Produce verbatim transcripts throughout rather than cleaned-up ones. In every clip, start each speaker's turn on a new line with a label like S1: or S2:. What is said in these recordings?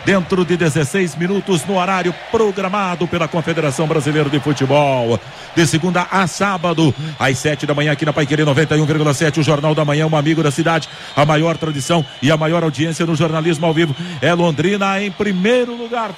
S1: dentro de dezesseis minutos no horário programado pela Confederação Brasileira de Futebol. De segunda a sábado, às sete da manhã, aqui na Paiquerê noventa e um vírgula sete, o Jornal da Manhã, um amigo da cidade. A maior tradição e a maior audiência no jornalismo ao vivo é Londrina em primeiro lugar.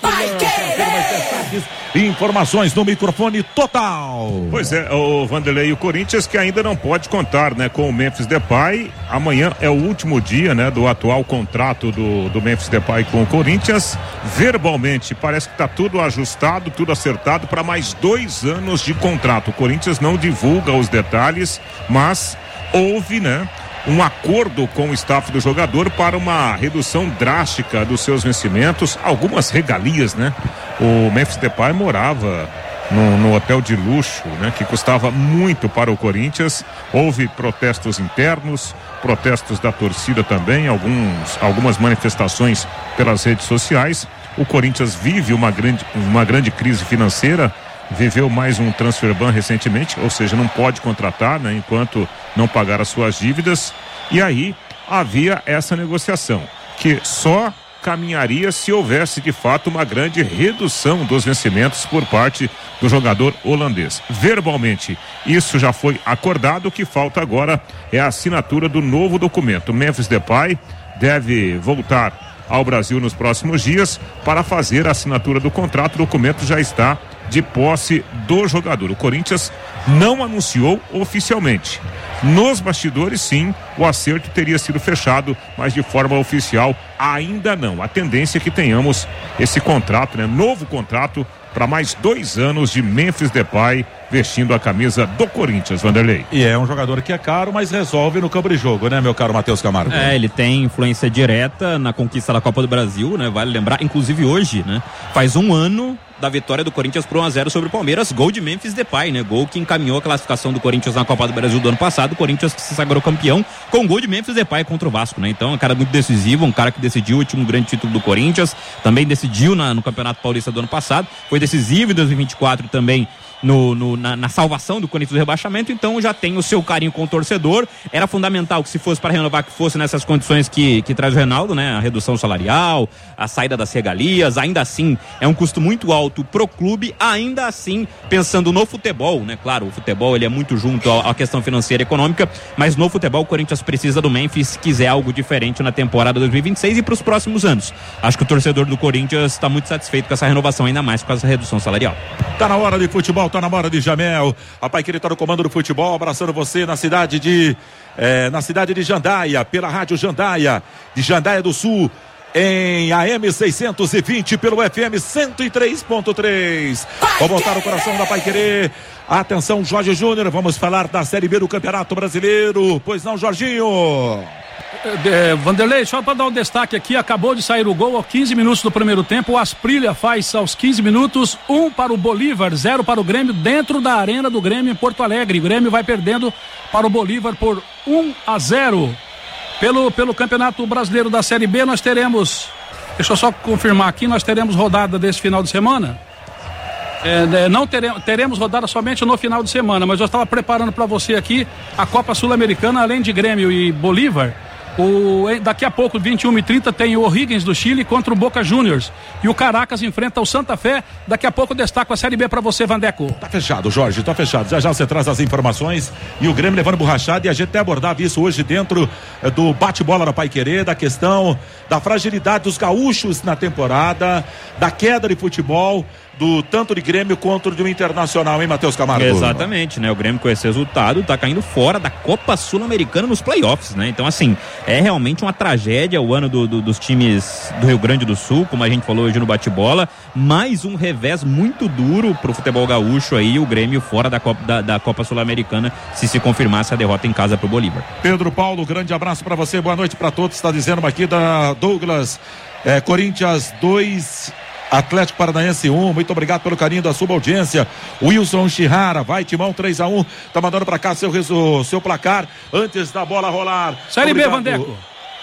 S1: Informações no microfone total.
S2: Pois é, o Vanderlei, o Corinthians que ainda não pode contar, né, com o Memphis Depay. Amanhã é o último dia, né, do atual contrato do, do Memphis Depay com o Corinthians. Verbalmente parece que está tudo ajustado, tudo acertado para mais dois anos de contrato. O Corinthians não divulga os detalhes, mas houve, né, um acordo com o staff do jogador para uma redução drástica dos seus vencimentos, algumas regalias, né? O Memphis Depay morava no, no hotel de luxo, né? Que custava muito para o Corinthians. Houve protestos internos, protestos da torcida também, alguns, algumas manifestações pelas redes sociais. O Corinthians vive uma grande, uma grande crise financeira. Viveu mais um transfer ban recentemente, ou seja, não pode contratar, né, enquanto não pagar as suas dívidas. E aí havia essa negociação, que só caminharia se houvesse de fato uma grande redução dos vencimentos por parte do jogador holandês. Verbalmente, isso já foi acordado. O que falta agora é a assinatura do novo documento. Memphis Depay deve voltar ao Brasil nos próximos dias para fazer a assinatura do contrato. O documento já está de posse do jogador. O Corinthians não anunciou oficialmente. Nos bastidores, sim, o acerto teria sido fechado, mas de forma oficial ainda não. A tendência é que tenhamos esse contrato, né? Novo contrato para mais dois anos de Memphis Depay vestindo a camisa do Corinthians, Vanderlei.
S1: E é um jogador que é caro, mas resolve no campo de jogo, né, meu caro Matheus Camargo?
S3: É, ele tem influência direta na conquista da Copa do Brasil, né? Vale lembrar, inclusive hoje, né? Faz um ano da vitória do Corinthians por um a zero sobre o Palmeiras, gol de Memphis Depay, né? Gol que encaminhou a classificação do Corinthians na Copa do Brasil do ano passado. O Corinthians que se sagrou campeão com gol de Memphis Depay contra o Vasco, né? Então é um cara muito decisivo, um cara que decidiu o último grande título do Corinthians, também decidiu na, no Campeonato Paulista do ano passado, foi decisivo em dois mil e vinte e quatro também No, no, na, na salvação do Corinthians do rebaixamento. Então já tem o seu carinho com o torcedor. Era fundamental que, se fosse para renovar, que fosse nessas condições que, que traz o Reinaldo, né? A redução salarial, a saída das regalias. Ainda assim é um custo muito alto pro clube, ainda assim pensando no futebol, né? Claro, o futebol ele é muito junto à, à questão financeira e econômica, mas no futebol o Corinthians precisa do Memphis se quiser algo diferente na temporada dois mil e vinte e seis e para os próximos anos. Acho que o torcedor do Corinthians está muito satisfeito com essa renovação, ainda mais com essa redução salarial.
S1: Tá na hora de futebol, tá na hora de Jamel. A Paiquerê tá no comando do futebol, abraçando você na cidade de é, na cidade de Jandaia, pela rádio Jandaia, de Jandaia do Sul, em A M seiscentos e vinte, pelo F M cento e três ponto três. Vou voltar o coração da Paiquerê. Atenção, Jorge Júnior, vamos falar da Série B do Campeonato Brasileiro. Pois não, Jorginho?
S4: É, Vanderlei, só para dar um destaque aqui, acabou de sair o gol aos quinze minutos do primeiro tempo. O Asprilha faz aos quinze minutos, um para o Bolívar, zero para o Grêmio, dentro da arena do Grêmio em Porto Alegre. O Grêmio vai perdendo para o Bolívar por um a zero. Pelo, pelo Campeonato Brasileiro da Série B, nós teremos, deixa eu só confirmar aqui, nós teremos rodada desse final de semana. É, não teremos, teremos rodada somente no final de semana, mas eu estava preparando para você aqui a Copa Sul-Americana, além de Grêmio e Bolívar. O, daqui a pouco, vinte e uma e trinta, tem o O'Higgins do Chile contra o Boca Juniors. E o Caracas enfrenta o Santa Fé. Daqui a pouco eu destaco a Série B para você, Vandeco.
S1: Tá fechado, Jorge, tá fechado. Já já você traz as informações. E o Grêmio levando borrachada. E a gente até abordava isso hoje dentro eh, do bate-bola na Paiquerê, da questão da fragilidade dos gaúchos na temporada, da queda de futebol, do tanto de Grêmio quanto do Internacional, hein, Matheus Camargo?
S3: Exatamente, né? O Grêmio com esse resultado tá caindo fora da Copa Sul-Americana nos playoffs, né? Então, assim, é realmente uma tragédia o ano do, do, dos times do Rio Grande do Sul, como a gente falou hoje no bate-bola. Mais um revés muito duro pro futebol gaúcho aí, o Grêmio fora da Copa, da, da Copa Sul-Americana, se se confirmasse a derrota em casa pro Bolívar.
S1: Pedro Paulo, grande abraço pra você, boa noite pra todos. Está dizendo aqui da Douglas, é, Corinthians dois, Atlético Paranaense um, muito obrigado pelo carinho da sua audiência. Wilson Chihara, vai Timão, três a um, tá mandando pra cá seu, seu, seu placar antes da bola rolar.
S4: Série B, Vandeco.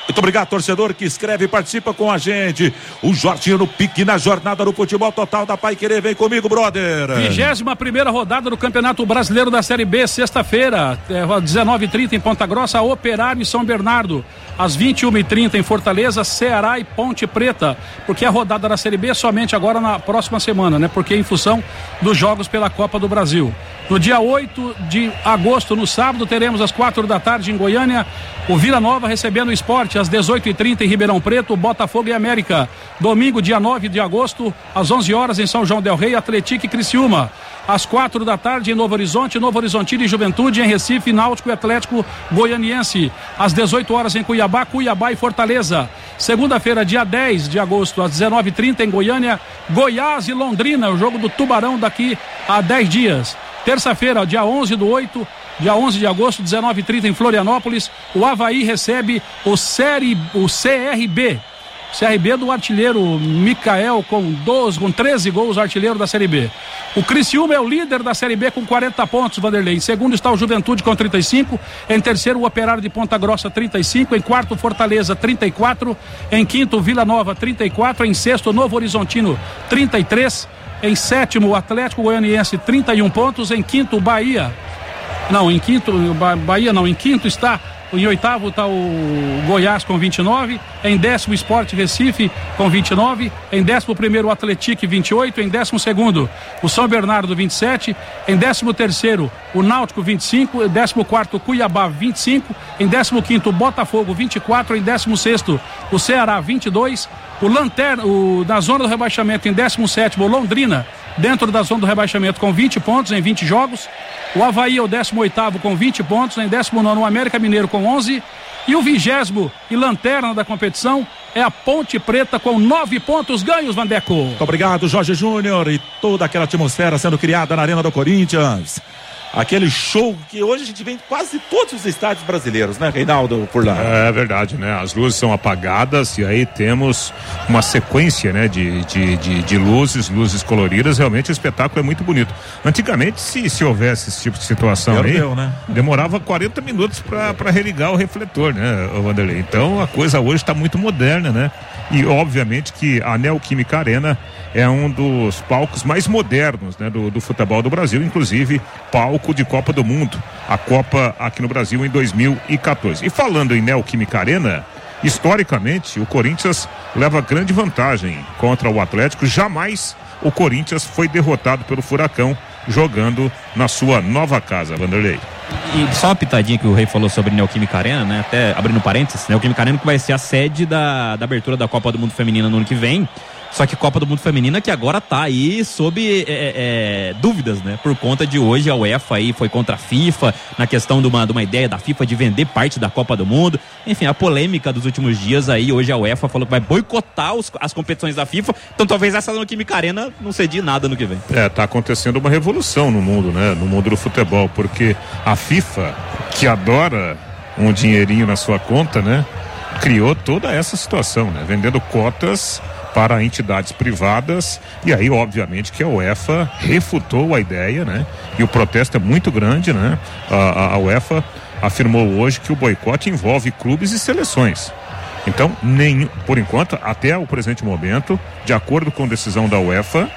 S1: Muito obrigado, torcedor que escreve e participa com a gente. O Jorginho no pique na jornada do futebol total da Paiquerê. Vem comigo, brother.
S4: vigésima primeira rodada do Campeonato Brasileiro da Série B, sexta-feira, é, dezenove e trinta em Ponta Grossa, Operário e São Bernardo. Às vinte e uma e trinta em Fortaleza, Ceará e Ponte Preta. Porque a rodada da Série B é somente agora na próxima semana, né? Porque em função dos jogos pela Copa do Brasil. No dia oito de agosto, no sábado, teremos às quatro da tarde em Goiânia, o Vila Nova recebendo o Sport, às dezoito e trinta em Ribeirão Preto, Botafogo e América. Domingo, dia nove de agosto, às onze horas em São João del Rei, Atlético e Criciúma. Às quatro da tarde em Novo Horizonte, Novo Horizontino e Juventude, em Recife, Náutico e Atlético Goianiense. Às dezoito horas em Cuiabá, Cuiabá e Fortaleza. Segunda-feira, dia dez de agosto, às dezenove e trinta em Goiânia, Goiás e Londrina, o jogo do Tubarão daqui a dez dias. Terça-feira, dia onze do oito, dia onze de agosto, dezenove e trinta em Florianópolis, o Avaí recebe o, série, o C R B. C R B do artilheiro Micael com doze, com treze gols, artilheiro da Série B. O Criciúma é o líder da Série B com quarenta pontos, Vanderlei. Em segundo está o Juventude com trinta e cinco. Em terceiro, o Operário de Ponta Grossa, trinta e cinco. Em quarto, Fortaleza, trinta e quatro. Em quinto, Vila Nova, trinta e quatro. Em sexto, Novo Horizontino, trinta e três. Em sétimo, o Atlético Goianiense, trinta e um pontos. Em quinto, Bahia. Não, em quinto, Bahia não. Em quinto está, em oitavo está o Goiás com vinte e nove. Em décimo, Sport Recife com vinte e nove. Em décimo primeiro, o Atlético, vinte e oito. Em décimo segundo, o São Bernardo, vinte e sete. Em décimo terceiro, o Náutico, vinte e cinco. Em décimo quarto, Cuiabá, vinte e cinco. Em décimo quinto, Botafogo, vinte e quatro. Em décimo sexto, o Ceará, vinte e dois. O Lanterna, o, na zona do rebaixamento, em décimo sétimo, o Londrina, dentro da zona do rebaixamento, com vinte pontos em vinte jogos. O Avaí é o décimo oitavo com vinte pontos. Em décimo nono, o América Mineiro com onze. E o vigésimo e lanterna da competição é a Ponte Preta com nove pontos ganhos, Vandeco.
S1: Muito obrigado, Jorge Júnior, e toda aquela atmosfera sendo criada na Arena do Corinthians. Aquele show que hoje a gente vê em quase todos os estádios brasileiros, né, Reinaldo, por lá?
S2: É verdade, né? As luzes são apagadas e aí temos uma sequência, né, de, de, de, de luzes, luzes coloridas. Realmente o espetáculo é muito bonito. Antigamente, se, se houvesse esse tipo de situação aí, deu, né? Demorava quarenta minutos para religar o refletor, né, Vanderlei? Então a coisa hoje está muito moderna, né? E obviamente que a Neoquímica Arena é um dos palcos mais modernos, né, do, do futebol do Brasil, inclusive palco de Copa do Mundo, a Copa aqui no Brasil em dois mil e quatorze. E falando em Neoquímica Arena, historicamente o Corinthians leva grande vantagem contra o Atlético. Jamais o Corinthians foi derrotado pelo Furacão jogando na sua nova casa, Vanderlei.
S3: E só uma pitadinha que o Rei falou sobre Neoquímica Arena, né? Até abrindo parênteses, Neoquímica Arena que vai ser a sede da, da abertura da Copa do Mundo Feminina no ano que vem. Só que Copa do Mundo Feminina que agora tá aí sob é, é, dúvidas, né? Por conta de hoje a UEFA aí foi contra a FIFA na questão de uma, de uma ideia da FIFA de vender parte da Copa do Mundo. Enfim, a polêmica dos últimos dias aí, hoje a UEFA falou que vai boicotar os, as competições da FIFA. Então talvez essa Neoquímica Arena não cedie nada no que vem.
S2: É, tá acontecendo uma revolução no mundo, né? No mundo do futebol, porque a FIFA, que adora um dinheirinho na sua conta, né? Criou toda essa situação, né? Vendendo cotas para entidades privadas, e aí obviamente que a UEFA refutou a ideia, né? E o protesto é muito grande, né? A, a, a UEFA afirmou hoje que o boicote envolve clubes e seleções. Então, nenhum, por enquanto, até o presente momento, de acordo com a decisão da UEFA,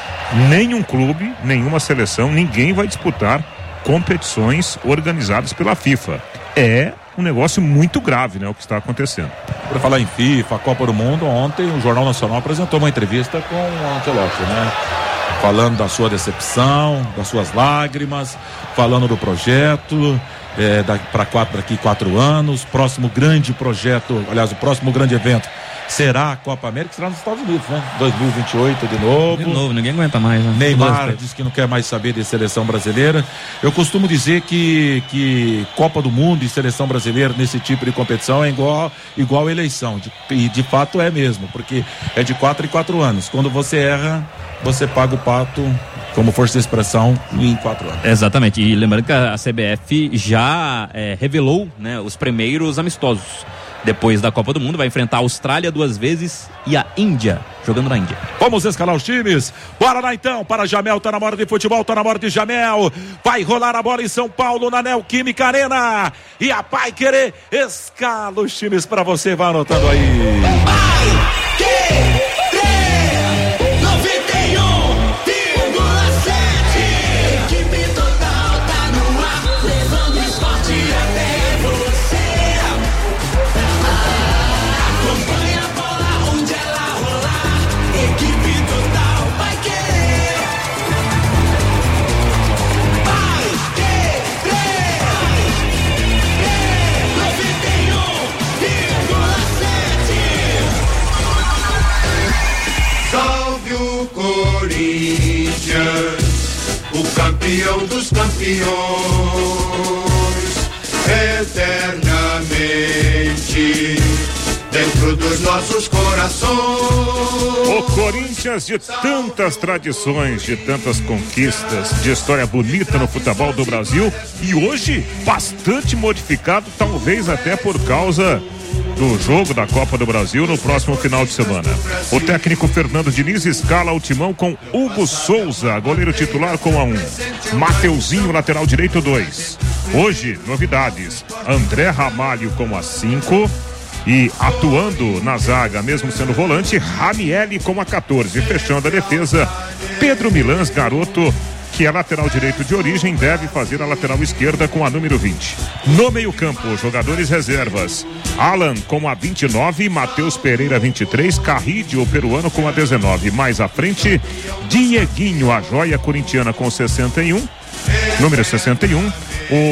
S2: nenhum clube, nenhuma seleção, ninguém vai disputar competições organizadas pela FIFA. É um negócio muito grave, né, o que está acontecendo.
S1: Por falar em FIFA, Copa do Mundo, ontem o Jornal Nacional apresentou uma entrevista com o Ancelotti, né? Falando da sua decepção, das suas lágrimas, falando do projeto, é, para quatro, daqui quatro anos, próximo grande projeto, aliás, o próximo grande evento será a Copa América, que será nos Estados Unidos, né? dois mil e vinte e oito de novo.
S3: De novo, ninguém aguenta mais, né?
S1: Neymar diz que não quer mais saber de seleção brasileira. Eu costumo dizer que, que Copa do Mundo e seleção brasileira nesse tipo de competição é igual, igual eleição. De, e de fato é mesmo, porque é de quatro em quatro anos. Quando você erra, você paga o pato, como força de expressão, em quatro anos.
S3: Exatamente. E lembrando que a C B F já é, revelou, né, os primeiros amistosos. Depois da Copa do Mundo, vai enfrentar a Austrália duas vezes e a Índia. jogando na Índia.
S1: Vamos escalar os times. Bora lá então, para Jamel, tá na hora de futebol, tá na hora de Jamel. Vai rolar a bola em São Paulo, na Neoquímica Arena. E a Paiquerê escala os times para você, vai anotando aí. Paiquerê noventa e um vírgula sete. Equipe total tá no ar, levando o esporte até você. Acompanha a bola onde ela rolar. Equipe total vai querer. Vai querer. noventa e um vírgula sete. Salve o Corinthians, o campeão dos campeões, eternamente dentro dos nossos corações.
S2: O Corinthians de tantas tradições, de tantas conquistas, de história bonita no futebol do Brasil, e hoje bastante modificado, talvez até por causa do jogo da Copa do Brasil no próximo final de semana. O técnico Fernando Diniz escala o timão com Hugo Souza, goleiro titular com a um, Mateuzinho, lateral direito dois. Hoje, novidades: André Ramalho com a cinco. E atuando na zaga, mesmo sendo volante, Ranielli com a quatorze. Fechando a defesa, Pedro Milans, garoto, que é lateral direito de origem, deve fazer a lateral esquerda com a número vinte. No meio-campo, jogadores reservas: Alan com a vinte e nove, Matheus Pereira vinte e três, Carrídio, o peruano, com a dezenove. Mais à frente, Dieguinho, a joia corintiana, com sessenta e um, número sessenta e um.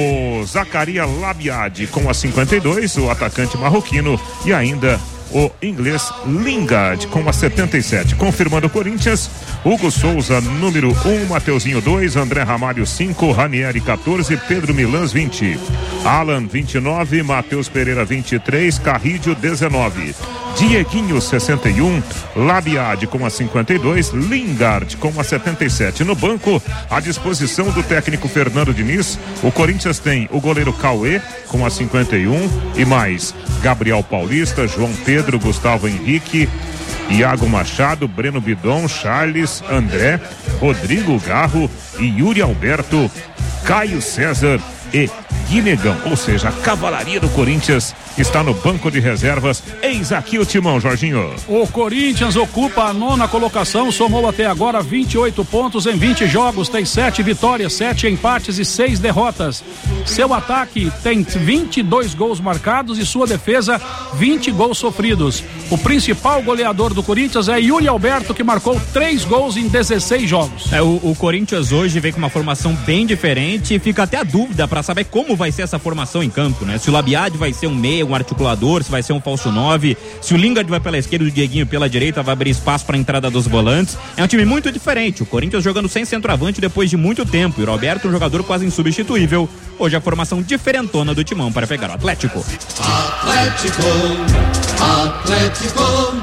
S2: O Zacaria Labiade com a cinquenta e dois, o atacante marroquino, e ainda o inglês Lingard com a setenta e sete. Confirmando o Corinthians: Hugo Souza, número um, Mateuzinho dois, André Ramalho cinco, Ranieri quatorze, Pedro Milans vinte, Alan vinte e nove, Matheus Pereira vinte e três, Carrídio dezenove, Dieguinho sessenta e um, Labiade com a cinquenta e dois, Lingard com a setenta e sete. No banco, à disposição do técnico Fernando Diniz, o Corinthians tem o goleiro Cauê com a cinquenta e um e mais Gabriel Paulista, João Pedro, Gustavo Henrique, Iago Machado, Breno Bidon, Charles, André, Rodrigo Garro e Yuri Alberto, Caio César e Guinegão. Ou seja, a cavalaria do Corinthians está no banco de reservas. Eis aqui o timão, Jorginho.
S4: O Corinthians ocupa a nona colocação, somou até agora vinte e oito pontos em vinte jogos, tem sete vitórias, sete empates e seis derrotas. Seu ataque tem vinte e dois gols marcados e sua defesa vinte gols sofridos. O principal goleador do Corinthians é Yuri Alberto, que marcou três gols em dezesseis jogos.
S3: É, o, o Corinthians hoje vem com uma formação bem diferente e fica até a dúvida para saber como vai ser essa formação em campo, né? Se o Labiade vai ser um meia, um articulador, se vai ser um falso nove, se o Lingard vai pela esquerda e o Dieguinho pela direita, vai abrir espaço para a entrada dos volantes. É um time muito diferente. O Corinthians jogando sem centroavante depois de muito tempo. E o Roberto, um jogador quase insubstituível. Hoje a formação diferentona do timão para pegar o Atlético.
S5: Atlético, Atlético,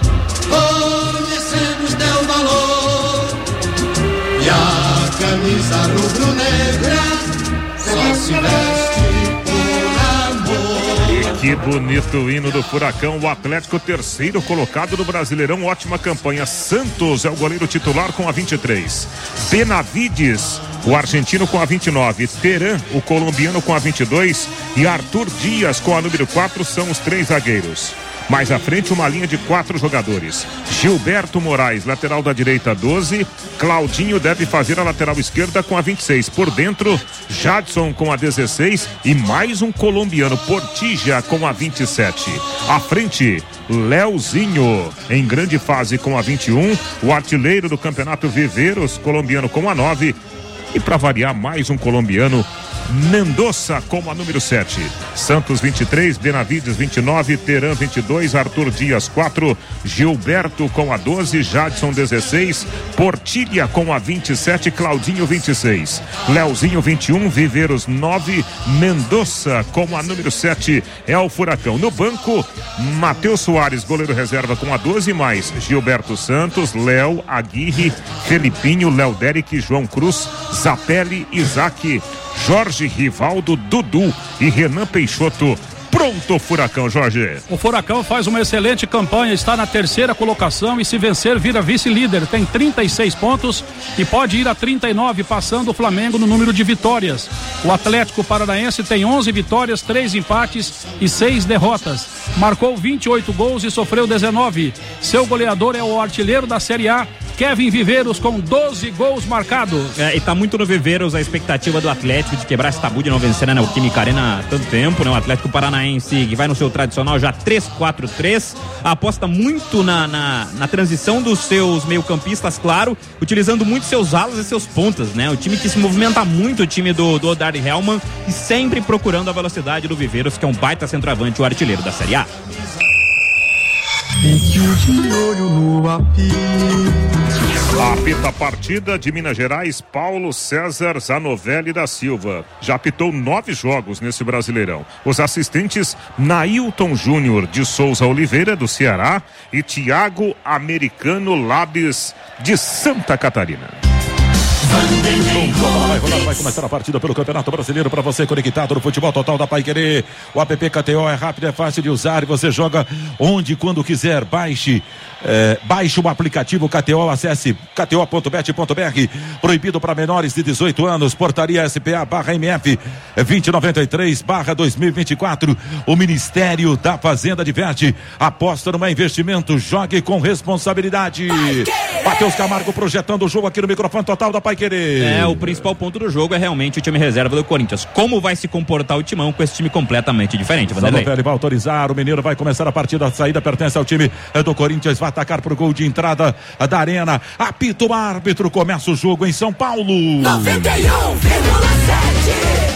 S5: conhecemos teu valor. E a camisa rubro-negra só se veste por amor.
S2: Que bonito o hino do Furacão. O Atlético, terceiro colocado do Brasileirão. Ótima campanha. Santos é o goleiro titular com a vinte e três. Benavides, o argentino, com a vinte e nove. Teran, o colombiano, com a vinte e dois. E Arthur Dias com a número quatro são os três zagueiros. Mais à frente, uma linha de quatro jogadores. Gilberto Moraes, lateral da direita, doze. Claudinho deve fazer a lateral esquerda com a vinte e seis. Por dentro, Jadson com a dezesseis. E mais um colombiano, Portilla, com a vinte e sete. À frente, Leozinho, em grande fase, com a vinte e um. O artilheiro do campeonato, Viveiros, colombiano, com a nove. E para variar, mais um colombiano, Mendoza com a número sete. Santos vinte e três, Benavides vinte e nove, Teran vinte e dois, Arthur Dias quatro, Gilberto com a doze, Jadson dezesseis, Portilha com a vinte e sete, Claudinho vinte e seis, Leozinho vinte e um, Viveiros nove, Mendoza com a número sete é o Furacão. No banco, Matheus Soares, goleiro reserva, com a doze, mais Gilberto Santos, Léo, Aguirre, Felipinho, Léo Derek, João Cruz, Zapelli, Isaac, Jorge, Rivaldo, Dudu e Renan Peixoto. pronto o Furacão, Jorge.
S4: O Furacão faz uma excelente campanha, está na terceira colocação e se vencer vira vice-líder, tem trinta e seis pontos e pode ir a trinta e nove, passando o Flamengo no número de vitórias. O Atlético Paranaense tem onze vitórias, três empates e seis derrotas. Marcou vinte e oito gols e sofreu dezenove. Seu goleador é o artilheiro da Série A, Kevin Viveiros, com doze gols marcados.
S3: É, e tá muito no Viveiros a expectativa do Atlético de quebrar esse tabu de não vencer na né, Neoquímica Arena há tanto tempo, né? O Atlético Paranaense que vai no seu tradicional já três quatro três, aposta muito na, na, na transição dos seus meio-campistas, claro, utilizando muito seus alas e seus pontas, né? O time que se movimenta muito, o time do, do Odair Hellmann, e sempre procurando a velocidade do Viveiros, que é um baita centroavante, o artilheiro da Série A.
S2: Apita a partida de Minas Gerais, Paulo César Zanovelli da Silva. Já apitou nove jogos nesse Brasileirão. Os assistentes Nailton Júnior de Souza Oliveira, do Ceará, e Thiago Americano Labes, de Santa Catarina.
S1: Vai rolar, vai começar a partida pelo Campeonato Brasileiro para você conectado no futebol total da Paiquerê. O app K T O é rápido, é fácil de usar e você joga onde e quando quiser. Baixe, é, baixe o aplicativo K T O, acesse k t o ponto bet ponto b r. Proibido para menores de dezoito anos. Portaria S P A barra M F vinte e noventa e três barra dois mil e vinte e quatro. O Ministério da Fazenda diverte. Aposta no investimento, jogue com responsabilidade. Matheus Camargo projetando o jogo aqui no microfone total da Paiquerê.
S3: É, o principal ponto do jogo é realmente o time reserva do Corinthians. Como vai se comportar o Timão com esse time completamente diferente, Vanderlei?
S1: Zanovelli vai autorizar, o Mineiro vai começar a partida, a saída pertence ao time do Corinthians, vai atacar pro gol de entrada da Arena. Apita o árbitro, começa o jogo em São Paulo.
S5: noventa e um vírgula sete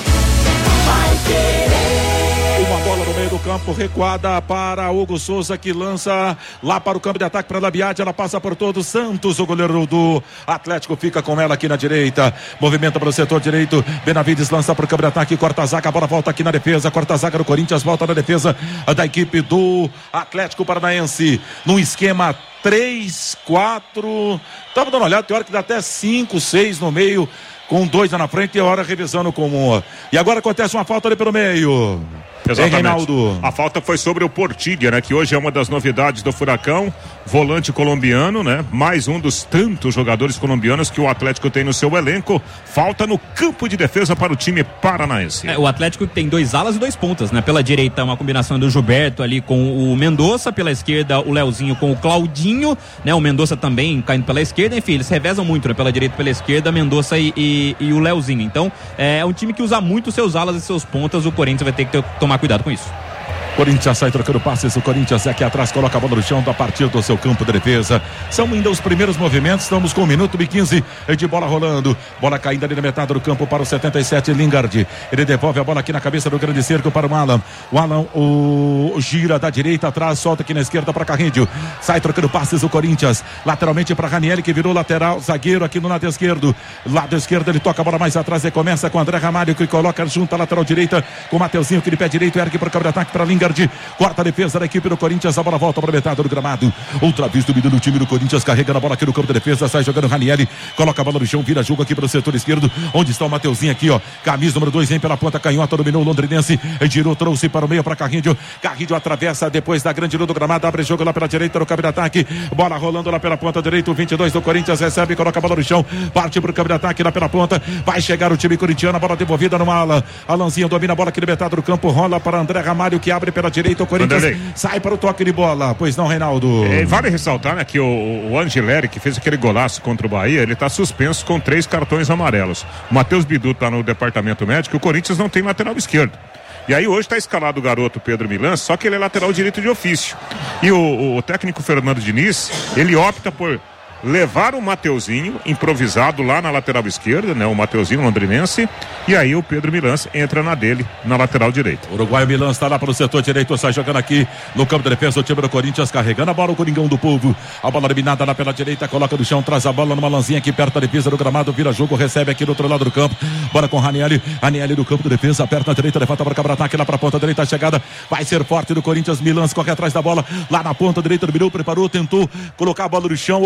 S5: Paiquerê.
S1: Uma bola no meio do campo, recuada para Hugo Souza, que lança lá para o campo de ataque para Labiati, ela passa por todo. Santos, o goleiro do Atlético, fica com ela aqui na direita, movimenta para o setor direito, Benavides lança para o campo de ataque, corta a zaga, a bola volta aqui na defesa, corta a zaga do Corinthians, volta na defesa da equipe do Atlético Paranaense, num esquema três, quatro, estava dando uma olhada, tem hora que dá até cinco, seis no meio, com dois lá na frente e a hora revisando comum. E agora acontece uma falta ali pelo meio.
S2: Exatamente.
S1: Hein, Reinaldo?
S2: A falta foi sobre o Portilha, né? Que hoje é uma das novidades do Furacão, volante colombiano, né? Mais um dos tantos jogadores colombianos que o Atlético tem no seu elenco. Falta no campo de defesa para o time paranaense.
S3: É, o Atlético tem dois alas e dois pontas, né? Pela direita, uma combinação do Gilberto ali com o Mendonça, pela esquerda o Leozinho com o Claudinho, né? O Mendonça também caindo pela esquerda, enfim, eles revezam muito, né? Pela direita e pela esquerda, Mendonça e, e, e o Leozinho. Então, é um time que usa muito seus alas e seus pontas, o Corinthians vai ter que ter, tomar cuidado com isso.
S1: Corinthians sai trocando passes, o Corinthians aqui atrás coloca a bola no chão a partir do seu campo de defesa. São ainda os primeiros movimentos, estamos com um minuto e quinze de bola rolando, bola caindo ali na metade do campo para o setenta e sete, Lingard, ele devolve a bola aqui na cabeça do grande cerco para o Alan, o Alan o gira da direita atrás, solta aqui na esquerda para Carrindio, sai trocando passes o Corinthians, lateralmente para Ranieri, que virou lateral, zagueiro aqui no lado esquerdo, lado esquerdo ele toca a bola mais atrás e começa com André Ramalho, que coloca junto a lateral direita com o Mateuzinho, que de pé direito ergue para o campo de ataque para Lingard, quarta defesa da equipe do Corinthians, a bola volta para a metade do gramado, outra vez dominando o time do Corinthians, carrega a bola aqui no campo de defesa, sai jogando Ranieri, coloca a bola no chão, vira jogo aqui para o setor esquerdo, onde está o Mateuzinho aqui, ó, camisa número dois, vem pela ponta canhota, dominou o londrinense, girou, trouxe para o meio para Carrindio, Carrindio atravessa depois da grande luz do gramado, abre jogo lá pela direita no campo de ataque, bola rolando lá pela ponta direita, o vinte e dois do Corinthians recebe, coloca a bola no chão, parte para o campo de ataque lá pela ponta, vai chegar o time corintiano, a bola devolvida no Alan, Alanzinho domina a bola aqui na metade do campo, rola para André Ramalho, que abre pela direita, o Corinthians Vanderlei. Sai para o toque de bola, pois não, Reinaldo?
S2: É, vale ressaltar, né, que o, o Angeleri, que fez aquele golaço contra o Bahia, ele está suspenso com três cartões amarelos. O Matheus Bidu está no departamento médico, o Corinthians não tem lateral esquerdo. E aí hoje está escalado o garoto Pedro Milan, só que ele é lateral direito de ofício. E o, o técnico Fernando Diniz, ele opta por levar o Mateuzinho improvisado lá na lateral esquerda, né? O Mateuzinho londrinense, e aí o Pedro Milans entra na dele, na lateral direita.
S1: O Uruguai Milans está lá para o setor direito, sai jogando aqui no campo de defesa, o time do Corinthians carregando a bola, o Coringão do Povo, a bola eliminada lá pela direita, coloca no chão, traz a bola numa lanzinha aqui perto da defesa do gramado, vira jogo, recebe aqui do outro lado do campo, bola com Ranieri, Ranieri do campo de defesa, aperta na direita, levanta para o cabra-ataque lá para a ponta direita, a chegada vai ser forte do Corinthians, Milans corre atrás da bola, lá na ponta direita do Biru, preparou, tentou colocar a bola no chão ou rolar para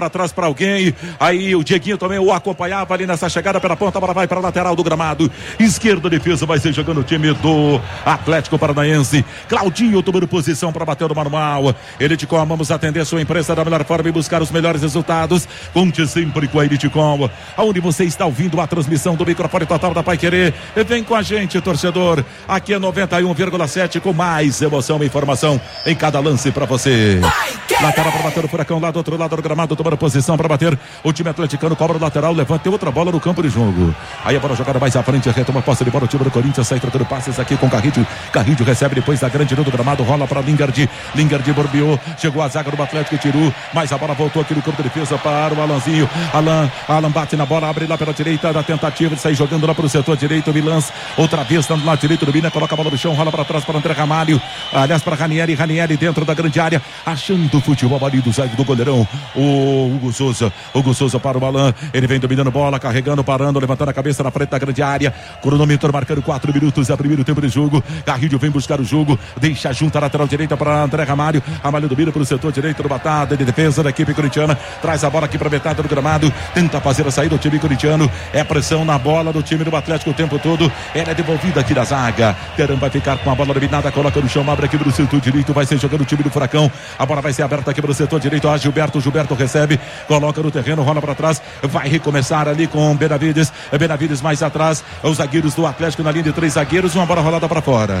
S1: para trás para alguém. Aí o Dieguinho também o acompanhava ali nessa chegada pela ponta, a bola vai para a lateral do gramado. Esquerda, defesa, vai ser jogando o time do Atlético Paranaense. Claudinho tomando posição para bater no manual. Elitecom, vamos atender sua empresa da melhor forma e buscar os melhores resultados. Conte sempre com a Elitecom, aonde você está ouvindo a transmissão do microfone total da Paiquerê. Vem com a gente, torcedor. Aqui é noventa e um vírgula sete com mais emoção e informação em cada lance para você. Lateral para bater o Furacão lá do outro lado do gramado, tomando posição para bater. O time atleticano cobra o lateral, levanta outra bola no campo de jogo. Aí a bola jogada mais à frente, retoma a posse de bola, o time do Corinthians sai trocando passes aqui com Carrilho. Carrilho recebe depois da grande do gramado, rola para Lingard. Lingard borbeou, chegou a zaga do Atlético e tirou, mas a bola voltou aqui no campo de defesa para o Alanzinho. Alan, Alan bate na bola, abre lá pela direita, da tentativa de sair jogando lá para o setor direito. O Milans, outra vez, está no lado direito do Bina, coloca a bola no chão, rola para trás para André Ramalho. Aliás, para Ranieri, Ranieri dentro da grande área, achando o futebol ali do zague do goleirão. O Hugo Souza, Hugo Souza para o Alan, ele vem dominando bola, carregando, parando, levantando a cabeça na frente da grande área. Cronômetro marcando quatro minutos, é o primeiro tempo de jogo. Carrilho vem buscar o jogo, deixa junto a lateral direita para André Ramalho. Ramalho domina para o setor direito do Batata, de defesa da equipe corintiana, traz a bola aqui para metade do gramado, tenta fazer a saída do time corintiano. É pressão na bola do time do Atlético o tempo todo. Ela é devolvida aqui da zaga. Teran vai ficar com a bola dominada, coloca no chão, abre aqui para o setor direito, vai ser jogando o time do Furacão. A bola vai ser aberta aqui para o setor direito. A Gilberto, Gilberto recebe, coloca no terreno, rola para trás, vai recomeçar ali com Benavides. Benavides mais atrás, os zagueiros do Atlético na linha de três zagueiros, uma bola rolada para fora.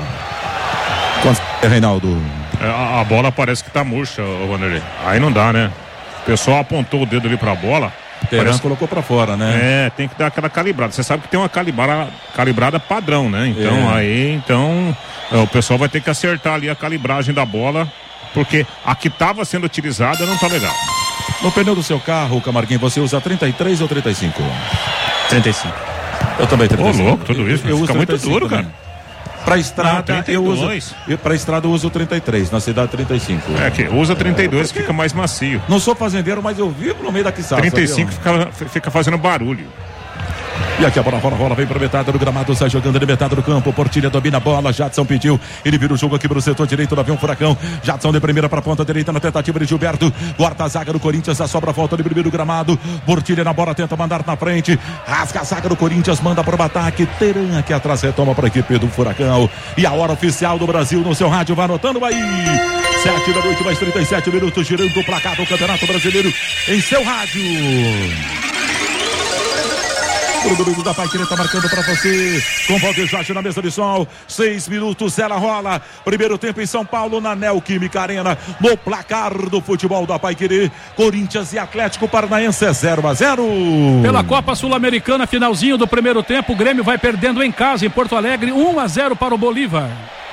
S1: É, Reinaldo.
S2: É, a, a bola parece que tá murcha, o Vanderlei. Aí não dá, né? O pessoal apontou o dedo ali pra bola.
S1: Teran
S2: parece... colocou
S1: para fora, né?
S2: É, tem que dar aquela calibrada. Você sabe que tem uma calibrada, calibrada padrão, né? Então
S1: é.
S2: aí, então é, o pessoal vai ter que acertar ali a calibragem da bola, porque a que estava sendo utilizada não tá legal.
S1: No pneu do seu carro, Camarguinho, você usa trinta e três ou trinta e cinco?
S3: trinta e cinco.
S1: Eu também trinta e cinco.
S2: Ô, louco, tudo isso.
S1: Eu, eu
S2: fica
S1: uso
S2: muito duro, cara.
S1: Né? Pra estrada,
S2: não,
S1: eu uso. Pra estrada eu uso trinta e três, na cidade trinta e cinco.
S2: É que usa trinta e dois, é, fica mais macio.
S1: Não sou fazendeiro, mas eu vivo no meio da quiçaça.
S2: trinta e cinco fica, fica fazendo barulho.
S1: E aqui a bola rola, rola, vem para metade do gramado, sai jogando de metade do campo. Portilha domina a bola, Jadson pediu, ele vira o jogo aqui para o setor direito, lá vem um Furacão. Jadson de primeira para a ponta direita na tentativa de Gilberto, guarda a zaga do Corinthians, a sobra volta de primeiro gramado. Portilha na bola, tenta mandar na frente, rasga a zaga do Corinthians, manda para o ataque. Teran aqui atrás retoma para a equipe do Furacão. E a hora oficial do Brasil no seu rádio, vai anotando aí. Sete da noite, mais trinta e sete minutos, girando o placar do Campeonato Brasileiro em seu rádio. O domingo da Paiquerê tá marcando para você, com Valdir Jorge na mesa de som. Seis minutos, ela rola. Primeiro tempo em São Paulo, na Neoquímica Arena. No placar do futebol da Paiquerê, Corinthians e Atlético Paranaense, zero a zero.
S4: Pela Copa Sul-Americana, finalzinho do primeiro tempo, o Grêmio vai perdendo em casa, em Porto Alegre, um a zero para o Bolívar.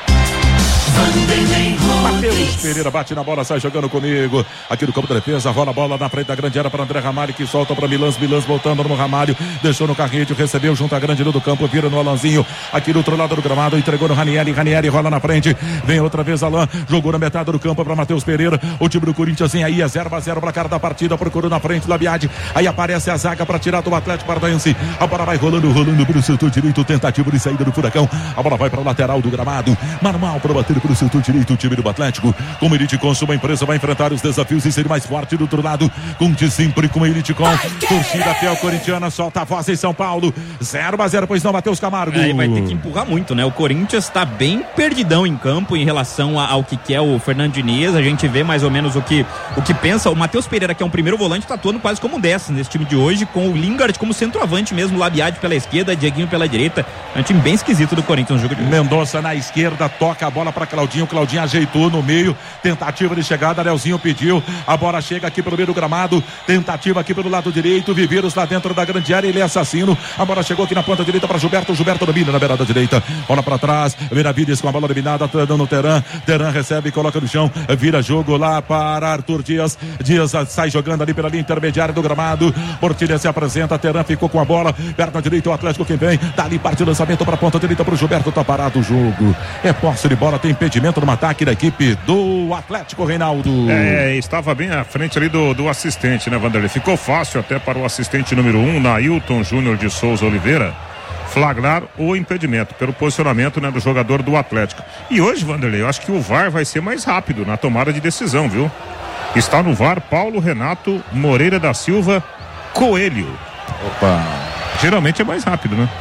S1: Matheus Pereira bate na bola, sai jogando comigo aqui no campo da defesa, rola a bola na frente da grande área para André Ramalho, que solta para Milans, Milans voltando no Ramalho, deixou no Carrinho, recebeu junto à grande do campo, vira no Alanzinho, aqui do outro lado do gramado, entregou no Ranieri, Ranieri rola na frente, vem outra vez Alan, jogou na metade do campo para Matheus Pereira, o time do Corinthians vem aí, é zero a zero para cara da partida, procurou na frente Labiade, aí aparece a zaga para tirar do Atlético Paranaense, a bola vai rolando, rolando pelo setor direito, tentativa de saída do Furacão, a bola vai para a lateral do gramado, manual para bater pelo setor direito, o time do Atlético, como Elitecom, sua empresa vai enfrentar os desafios e ser mais forte do outro lado, conte sempre com a Elitecom, torcida fiel corintiana, solta a voz em São Paulo, zero a zero, pois não, Matheus Camargo.
S3: Aí vai ter que empurrar muito, né? O Corinthians está bem perdidão em campo em relação ao que quer o Fernando Diniz, a gente vê mais ou menos o que, o que pensa, o Matheus Pereira, que é um primeiro volante, tá atuando quase como dez nesse time de hoje, com o Lingard como centroavante mesmo, Labiade pela esquerda, Dieguinho pela direita, é um time bem esquisito do Corinthians no jogo de hoje.
S1: Mendonça na esquerda, toca a bola para Claudinho, Claudinho ajeitou no meio, tentativa de chegada, Leozinho pediu, a bola chega aqui pelo meio do gramado, tentativa aqui pelo lado direito, Viveiros lá dentro da grande área, ele é assassino, a bola chegou aqui na ponta direita para Gilberto, Gilberto domina na beirada direita, bola para trás, Benavides com a bola dominada, dando Teran, Teran recebe, coloca no chão, vira jogo lá para Arthur Dias, Dias sai jogando ali pela linha intermediária do gramado, Portilha se apresenta, Teran ficou com a bola, perna direita, o Atlético quem vem, dali parte o lançamento para a ponta direita para o Gilberto, tá parado o jogo, é posse de bola, tem impedimento no ataque da equipe do Atlético, Reinaldo.
S2: É, estava bem à frente ali do, do assistente, né, Vanderlei? Ficou fácil até para o assistente número um, Nailton Júnior de Souza Oliveira, flagrar o impedimento pelo posicionamento, né, do jogador do Atlético. E hoje, Vanderlei, eu acho que o V A R vai ser mais rápido na tomada de decisão, viu? Está no V A R Paulo Renato Moreira da Silva Coelho.
S1: Opa!
S2: Geralmente é mais rápido, né?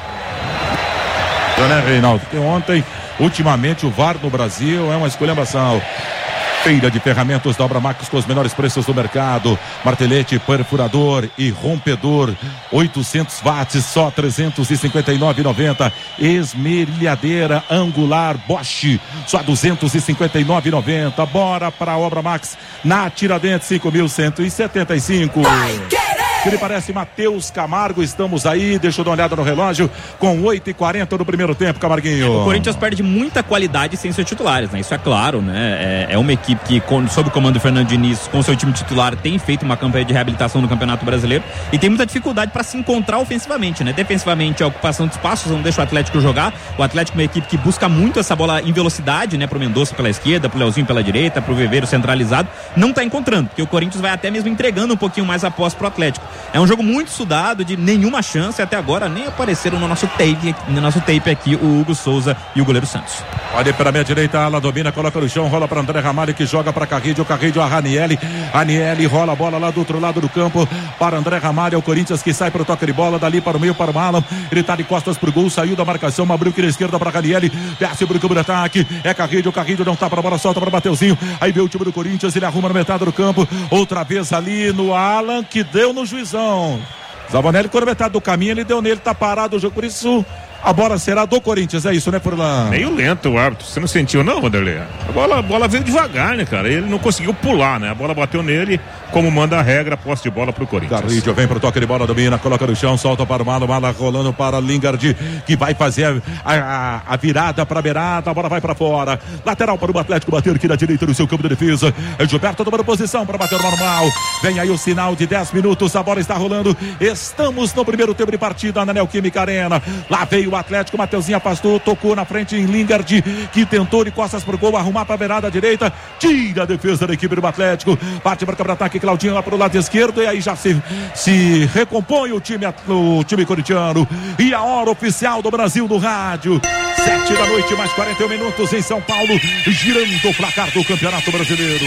S1: Né, Reinaldo? Porque ontem, ultimamente, o V A R no Brasil é uma esculhambação. Feira de ferramentas da Obra Max com os menores preços do mercado. Martelete, perfurador e rompedor, oitocentos watts, só trezentos e cinquenta e nove reais e noventa centavos. Esmerilhadeira angular Bosch, só duzentos e cinquenta e nove reais e noventa centavos. Bora para a Obra Max na Tiradentes, cinco mil cento e setenta e cinco. Que lhe parece, Matheus Camargo, estamos aí, deixa eu dar uma olhada no relógio, com oito e quarenta no primeiro tempo, Camarguinho.
S3: O Corinthians perde muita qualidade sem seus titulares, né? Isso é claro, né? É, é uma equipe que, com, sob o comando do Fernando Diniz, com seu time titular, tem feito uma campanha de reabilitação no Campeonato Brasileiro e tem muita dificuldade para se encontrar ofensivamente, né? Defensivamente, a ocupação de espaços não deixa o Atlético jogar. O Atlético é uma equipe que busca muito essa bola em velocidade, né? Pro Mendonça pela esquerda, pro Leozinho pela direita, pro Veveiro centralizado. Não tá encontrando, porque o Corinthians vai até mesmo entregando um pouquinho mais a posse pro Atlético. É um jogo muito estudado, de nenhuma chance, até agora nem apareceram no nosso tape, no nosso tape aqui o Hugo Souza e o goleiro Santos.
S1: Olha para a minha direita, ela domina, coloca no chão, rola para André Ramalho, que joga para Carrilho, Carrilho a Ranielli, Ranielli rola a bola lá do outro lado do campo para André Ramalho, é o Corinthians que sai para o toque de bola, dali para o meio para o Alan, ele tá de costas pro gol, saiu da marcação, abriu aqui na esquerda para Ranielli, desce pro campo de ataque, é Carrilho, Carrilho não tá para a bola, solta para Mateuzinho, aí vê o time do Corinthians, ele arruma na metade do campo, outra vez ali no Alan, que deu no juizão. Zavanelli, quando metade do caminho, ele deu nele, tá parado o jogo, por isso a bola será do Corinthians, é isso, né, Furlan?
S2: Meio lento o árbitro, você não sentiu não, Vanderlei? A bola, a bola veio devagar, né, cara? Ele não conseguiu pular, né? A bola bateu nele, como manda a regra, posse de bola pro Corinthians.
S1: Carrilho vem pro toque de bola, domina, coloca no chão, solta para o Mala, Mala rolando para Lingard, que vai fazer a, a, a virada pra beirada, a bola vai pra fora. Lateral para o Atlético bater aqui na direita do seu campo de defesa. É Gilberto tomando posição para bater normal. Vem aí o sinal de dez minutos, a bola está rolando. Estamos no primeiro tempo de partida na Neoquímica Arena. Lá veio o Atlético, Mateuzinho afastou, tocou na frente em Lingard, que tentou de costas pro gol, arrumar pra beirada à direita, tira a defesa da equipe do Atlético, parte para o contra-ataque, Claudinho lá pro lado esquerdo, e aí já se, se recompõe o time, o time corintiano. E a hora oficial do Brasil no rádio, sete da noite, mais quarenta e um minutos em São Paulo, girando o placar do Campeonato Brasileiro.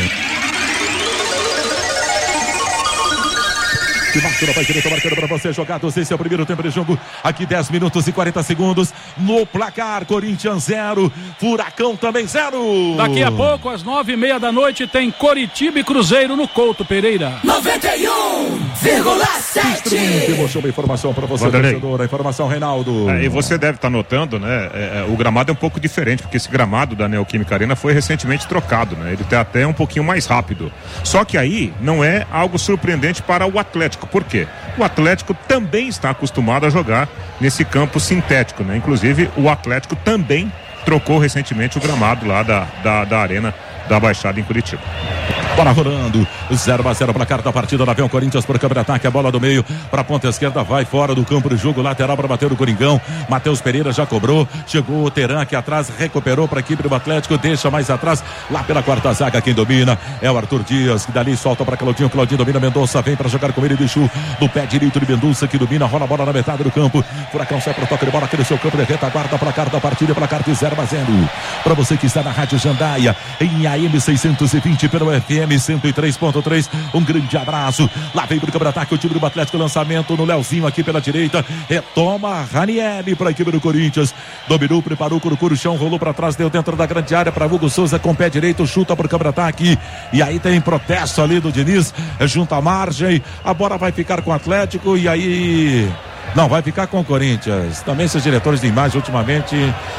S1: Que Márcio vai querer marcando para você, jogados. Esse é o primeiro tempo de jogo. Aqui dez minutos e quarenta segundos. No placar, Corinthians zero, Furacão também zero.
S4: Daqui a pouco, às nove e meia da noite, tem Coritiba e Cruzeiro no Couto Pereira.
S5: noventa e um vírgula sete.
S1: Temos uma informação para você, torcedor. A informação, Reinaldo.
S2: É, e você deve estar notando, né? É, é, o gramado é um pouco diferente, porque esse gramado da Neoquímica Arena foi recentemente trocado, né? Ele está até um pouquinho mais rápido. Só que aí não é algo surpreendente para o Atlético. Por quê? O Atlético também está acostumado a jogar nesse campo sintético, né? Inclusive, o Atlético também trocou recentemente o gramado lá da, da, da Arena da Baixada em Curitiba.
S1: Bola rolando, zero a zero placar da partida. Lá vem o Corinthians por câmera ataque, a bola do meio para a ponta esquerda, vai fora do campo de jogo, lateral para bater o Coringão. Matheus Pereira já cobrou, chegou o Teran aqui atrás, recuperou para a equipe do Atlético, deixa mais atrás, lá pela quarta zaga, quem domina é o Arthur Dias, que dali solta para Claudinho, Claudinho domina Mendonça, vem para jogar com ele, deixou no pé direito de Mendonça, que domina, rola a bola na metade do campo, Furacão sai para o toque de bola, aqui no seu campo de retaguarda, placar da partida, placar de zero a zero. Para você que está na Rádio Jandaia, em A M seiscentos e vinte pelo F M cento e três ponto três, um grande abraço. Lá vem pro contra-ataque o time do Atlético, lançamento no Leozinho aqui pela direita, retoma Ranielli para a equipe do Corinthians, dominou, preparou, colocou no chão, rolou para trás, deu dentro da grande área para Hugo Souza com pé direito, chuta pro contra-ataque, e aí tem protesto ali do Diniz, junto à margem, a bola vai ficar com o Atlético, e aí não, vai ficar com o Corinthians. Também esses diretores de imagem ultimamente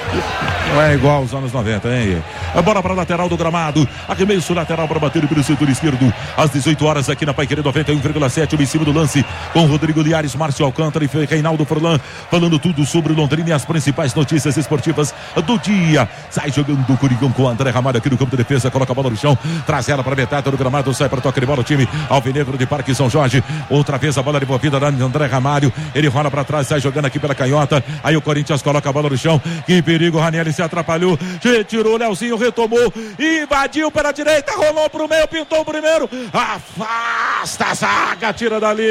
S1: não é igual aos anos noventa, hein? A bola para a lateral do gramado, arremesso lateral para bater pelo setor esquerdo, às dezoito horas aqui na Paiquerê noventa e um vírgula sete, em cima do lance, com Rodrigo Liares, Márcio Alcântara e Reinaldo Furlan, falando tudo sobre Londrina e as principais notícias esportivas do dia. Sai jogando o Coringão com o André Ramalho aqui no campo de defesa, coloca a bola no chão, traz ela para metade do gramado, sai para toque de bola o time Alvinegro de Parque São Jorge, outra vez a bola devolvida da André Ramalho, ele rola para trás, sai jogando aqui pela canhota, aí o Corinthians coloca a bola no chão, que perigo, o Ranielli se atrapalhou, tirou o Leozinho, retomou, invadiu pela direita, rolou pro meio, pintou o primeiro, afasta a zaga, tira dali,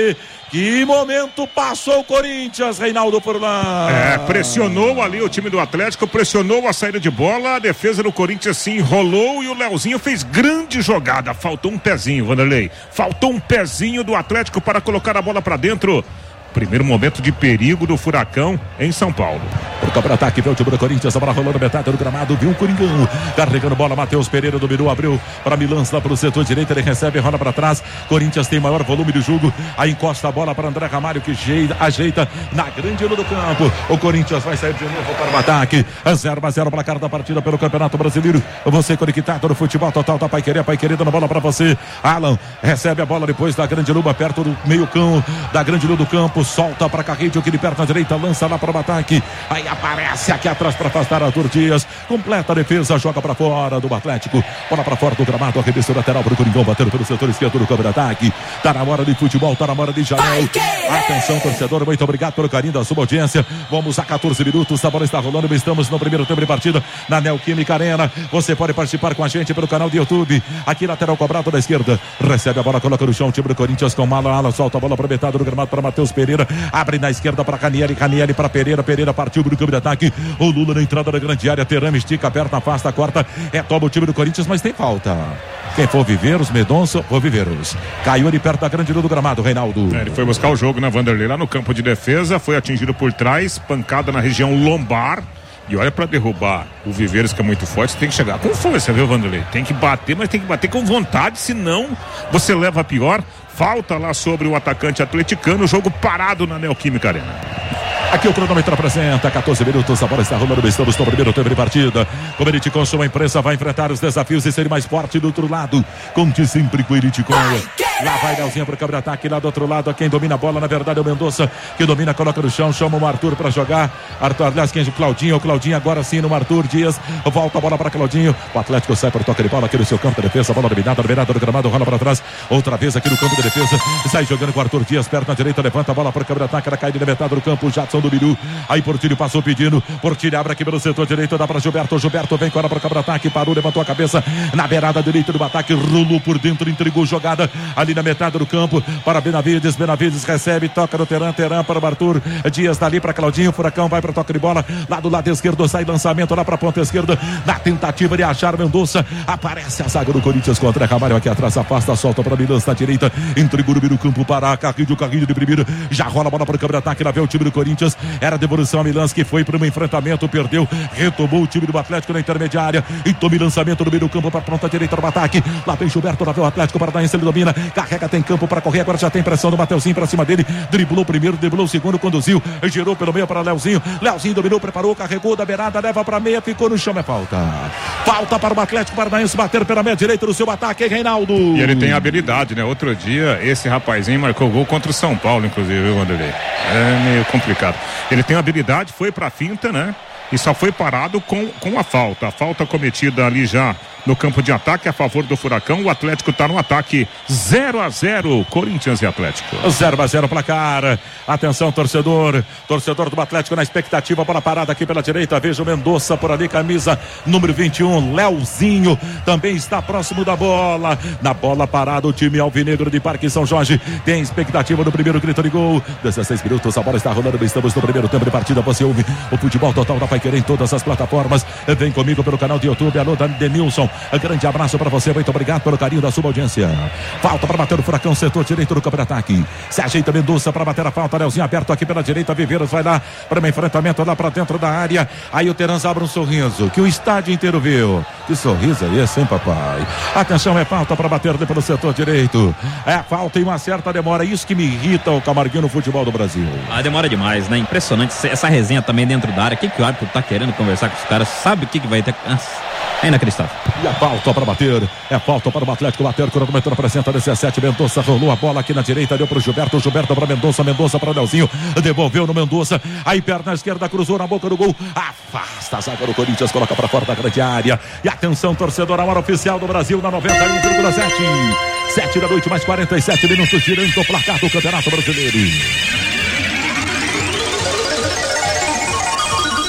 S1: Que momento passou o Corinthians, Reinaldo Furlan.
S2: É, pressionou ali o time do Atlético, pressionou a saída de bola, a defesa do Corinthians se enrolou e o Leozinho fez grande jogada. Faltou um pezinho, Vanderlei. Faltou um pezinho do Atlético para colocar a bola para dentro. Primeiro momento de perigo do Furacão em São Paulo.
S1: Por contra-ataque, veio o time do Corinthians, a bola rolando metade do gramado, viu o Coringão, carregando bola, Matheus Pereira dominou, abriu para Milans lá para o setor direito, ele recebe, rola para trás, Corinthians tem maior volume de jogo, aí encosta a bola para André Ramalho, que jeita, ajeita na grande lua do campo, o Corinthians vai sair de novo para o ataque, zero a zero placar da partida pelo Campeonato Brasileiro, você conectado no futebol total da Paiquerê, Paiquerê dando bola para você, Alan, recebe a bola depois da grande lua, perto do meio campo, da grande lua do campo, solta para Carrilho, que ele perto na direita, lança lá para o ataque, aí aparece aqui atrás para afastar Arthur Dias, completa a defesa, joga para fora do Atlético, bola para fora do gramado, arremesso lateral para o Coringão, batendo pelo setor esquerdo do campo de ataque, tá na hora de futebol, tá na hora de Janel, atenção torcedor, muito obrigado pelo carinho da sua audiência, vamos a quatorze minutos, a bola está rolando, estamos no primeiro tempo de partida, na Neoquímica Arena, você pode participar com a gente pelo canal do YouTube, aqui lateral cobrado da esquerda, recebe a bola, coloca no chão, o time do Corinthians com Mala, Ala, solta a bola para metade do gramado para Matheus Pereira, abre na esquerda para Canieri, Canieri para Pereira, Pereira partiu para o campo de ataque, o Lula na entrada da grande área, Terame estica, aperta, afasta, corta, retoma o time do Corinthians, mas tem falta. Quem for Viveiros, Medonça ou Viveiros. Caiu ali perto da grande lua do gramado, Reinaldo.
S2: É, ele foi buscar o jogo na Vanderlei, lá no campo de defesa, foi atingido por trás, pancada na região lombar. E olha, para derrubar o Viveiros, que é muito forte, você tem que chegar com força, viu, Vanderlei? Tem que bater, mas tem que bater com vontade, senão você leva a pior. Falta lá sobre o atacante atleticano, jogo parado na Neoquímica Arena.
S1: Aqui o cronômetro apresenta quatorze minutos, a bola está rolando, estamos no primeiro tempo de partida. Como Elite Com, sua empresa vai enfrentar os desafios e ser mais forte do outro lado. Conte sempre com Elite Com. Lá vai Leozinho para o campo de ataque, lá do outro lado, quem domina a bola, na verdade é o Mendonça, que domina, coloca no chão, chama o Arthur para jogar. Arthur, aliás, quem é o Claudinho, o Claudinho agora sim no Arthur Dias, volta a bola para Claudinho, o Atlético sai para o toque de bola aqui no seu campo de defesa, bola dominada, dominada do gramado, rola para trás, outra vez aqui no campo de defesa, sai jogando com o Arthur Dias, perto na direita, levanta a bola para o campo de ataque, ela cai de metade do campo, o Jadson do Biru, aí Portilho passou pedindo, Portilho abre aqui pelo setor direito, dá para Gilberto, Gilberto vem com ela para o campo de ataque, parou, levantou a cabeça, na beirada direita do ataque, rolou por dentro, entregou jogada, ali na metade do campo, para Benavides, Benavides recebe, toca no Teran, Teran para o Arthur Dias, dali para Claudinho, Furacão vai para o toque de bola, lá do lado esquerdo, sai lançamento lá para a ponta esquerda, na tentativa de achar Mendonça, aparece a zaga do Corinthians contra Ramalho, aqui atrás, afasta, solta para Milans na direita, entregou no meio do campo para Carrilho, Carrilho de primeira, já rola a bola para o campo de ataque, lá vem o time do Corinthians, era a devolução a Milans, que foi para um enfrentamento, perdeu, retomou o time do Atlético na intermediária, e toma lançamento no meio do campo para a ponta direita do ataque, lá vem Gilberto, lá vem o Atlético Paranaense, ele domina, carrega, tem campo para correr, agora já tem pressão do Mateuzinho para cima dele, driblou o primeiro, driblou o segundo, conduziu, girou pelo meio para Leozinho, Leozinho dominou, preparou, carregou da beirada, leva para meia, ficou no chão, é falta. Falta para o Atlético Paranaense bater pela meia direita do seu ataque, hein, Reinaldo?
S2: E ele tem habilidade, né? Outro dia, esse rapazinho marcou gol contra o São Paulo, inclusive, viu, Vanderlei? É meio complicado. Ele tem habilidade, foi pra finta, né? E só foi parado com, com a falta. A falta cometida ali já no campo de ataque a favor do Furacão. O Atlético está no ataque zero a zero, Corinthians e Atlético.
S1: zero a zero placar. Atenção, torcedor. Torcedor do Atlético na expectativa. Bola parada aqui pela direita. Veja o Mendonça por ali, camisa número vinte e um. Leozinho também está próximo da bola. Na bola parada, o time alvinegro de Parque São Jorge tem expectativa no primeiro grito de gol. dezesseis minutos, a bola está rolando. Estamos no primeiro tempo de partida. Você ouve o futebol total da Paiquerê em todas as plataformas. Vem comigo pelo canal do YouTube. Alô, Denilson. Grande abraço para você, muito obrigado pelo carinho da sua audiência. Falta para bater o Furacão, setor direito do campo de ataque. Se ajeita Mendonça para bater a falta, Leozinho aberto aqui pela direita, Viveiros vai lá para um enfrentamento lá para dentro da área. Aí o Terans abre um sorriso, que o estádio inteiro viu. Que sorriso é esse, hein, papai? Atenção, é falta para bater ali pelo setor direito. É falta e uma certa demora, isso que me irrita o Camarguinho no futebol do Brasil.
S3: Ah, demora demais, né? Impressionante essa resenha também dentro da área. O que, que o árbitro tá querendo conversar com os caras? Sabe o que, que vai ter? É inacreditável.
S1: E a falta para bater, é falta para o Atlético bater, cronômetro apresenta dezessete, Mendonça rolou a bola aqui na direita, deu para o Gilberto, Gilberto para Mendonça, Mendonça para Leozinho, devolveu no Mendonça, aí perna esquerda, cruzou na boca do gol, afasta a zaga do Corinthians, coloca para fora da grande área, e atenção torcedor, a hora oficial do Brasil na noventa e um vírgula sete, sete da noite mais quarenta e sete minutos, tirando o placar do Campeonato Brasileiro.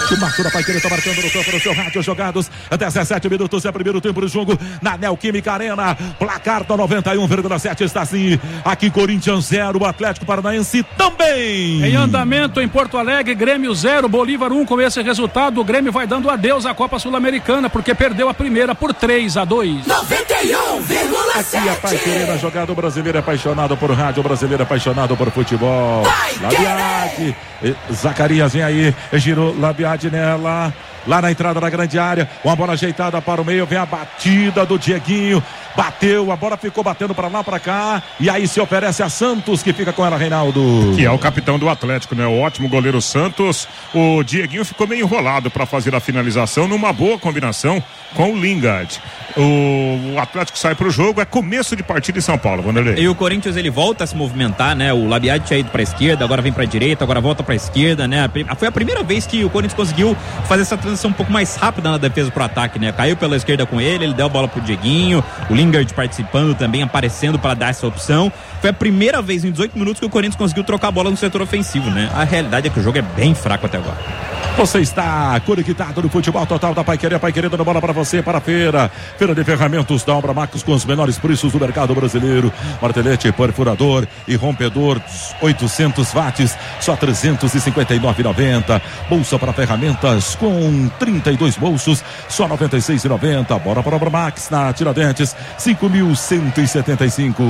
S1: O Marco da Paiquerê tá marcando no campo do seu rádio. Jogados dezessete minutos, é primeiro tempo do jogo na Neoquímica Arena. Placar do noventa e um vírgula sete está assim. Aqui Corinthians zero, Atlético Paranaense também.
S4: Em andamento em Porto Alegre, Grêmio zero, Bolívar um. Com esse resultado, o Grêmio vai dando adeus à Copa Sul-Americana, porque perdeu a primeira por três a dois.
S5: noventa e um vírgula sete.
S1: Aqui a Paiquerê na jogada. O brasileiro é apaixonado por rádio, o brasileiro é apaixonado por futebol. Labiade, Zacarias vem aí, girou Labiade nela. Lá na entrada da grande área, uma bola ajeitada para o meio, vem a batida do Dieguinho, bateu, a bola ficou batendo para lá, para cá, e aí se oferece a Santos, que fica com ela, Reinaldo.
S2: Que é o capitão do Atlético, né? O ótimo goleiro Santos. O Dieguinho ficou meio enrolado para fazer a finalização numa boa combinação com o Lingard. O, o Atlético sai pro jogo, é começo de partida em São Paulo, Vanderlei.
S3: E o Corinthians, ele volta a se movimentar, né? O Labiade tinha ido pra esquerda, agora vem pra direita, agora volta pra esquerda, né? Foi a primeira vez que o Corinthians conseguiu fazer essa transição um pouco mais rápida na defesa pro ataque, né? Caiu pela esquerda com ele, ele deu a bola pro Dieguinho, o Lingard participando também, aparecendo para dar essa opção. Foi a primeira vez em dezoito minutos que o Corinthians conseguiu trocar a bola no setor ofensivo, né? A realidade é que o jogo é bem fraco até agora.
S1: Você está conectado no futebol total da Paiquerê. Paiquerê dando bola para você, para a feira. Feira de ferramentas da Obra Max com os menores preços do mercado brasileiro. Martelete, perfurador e rompedor, oitocentos watts, só trezentos e cinquenta e nove reais e noventa centavos. Bolsa para ferramentas com trinta e dois bolsos, só noventa e seis reais e noventa centavos. Bora para a Obra Max na Tiradentes, cinco mil cento e setenta e cinco.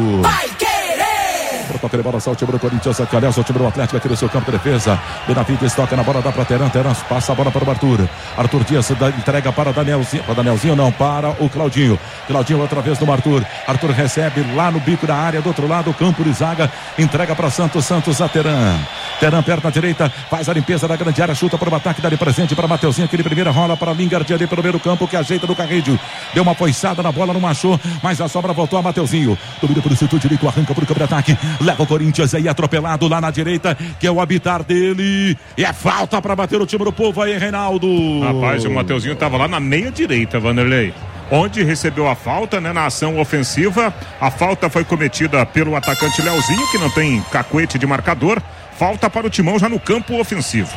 S1: Toca de bola, só o time do Corinthians, aqui, aliás, o time do Atlético aqui no seu campo de defesa. Benavides toca na bola, dá para Teran, Teran passa a bola para o Arthur. Arthur Dias dá, entrega para Danielzinho, para Danielzinho não, para o Claudinho. Claudinho outra vez no Arthur. Arthur recebe lá no bico da área, do outro lado, campo de zaga, entrega para Santos, Santos a Teran. Teran, perna direita, faz a limpeza da grande área, chuta para o ataque, dá de presente para Mateuzinho, aquele primeira rola para Lingard ali pelo meio campo, que ajeita do Carrilho. Deu uma foiçada na bola, não achou, mas a sobra voltou a Mateuzinho. Domina por setor direito, arranca para o campo de ataque. Leva o Corinthians aí atropelado lá na direita, que é o habitar dele. E é falta para bater o time do povo aí, Reinaldo.
S2: Rapaz, o Mateuzinho estava lá na meia direita, Vanderlei, onde recebeu a falta, né, na ação ofensiva. A falta foi cometida pelo atacante Leozinho, que não tem cacuete de marcador. Falta para o Timão já no campo ofensivo.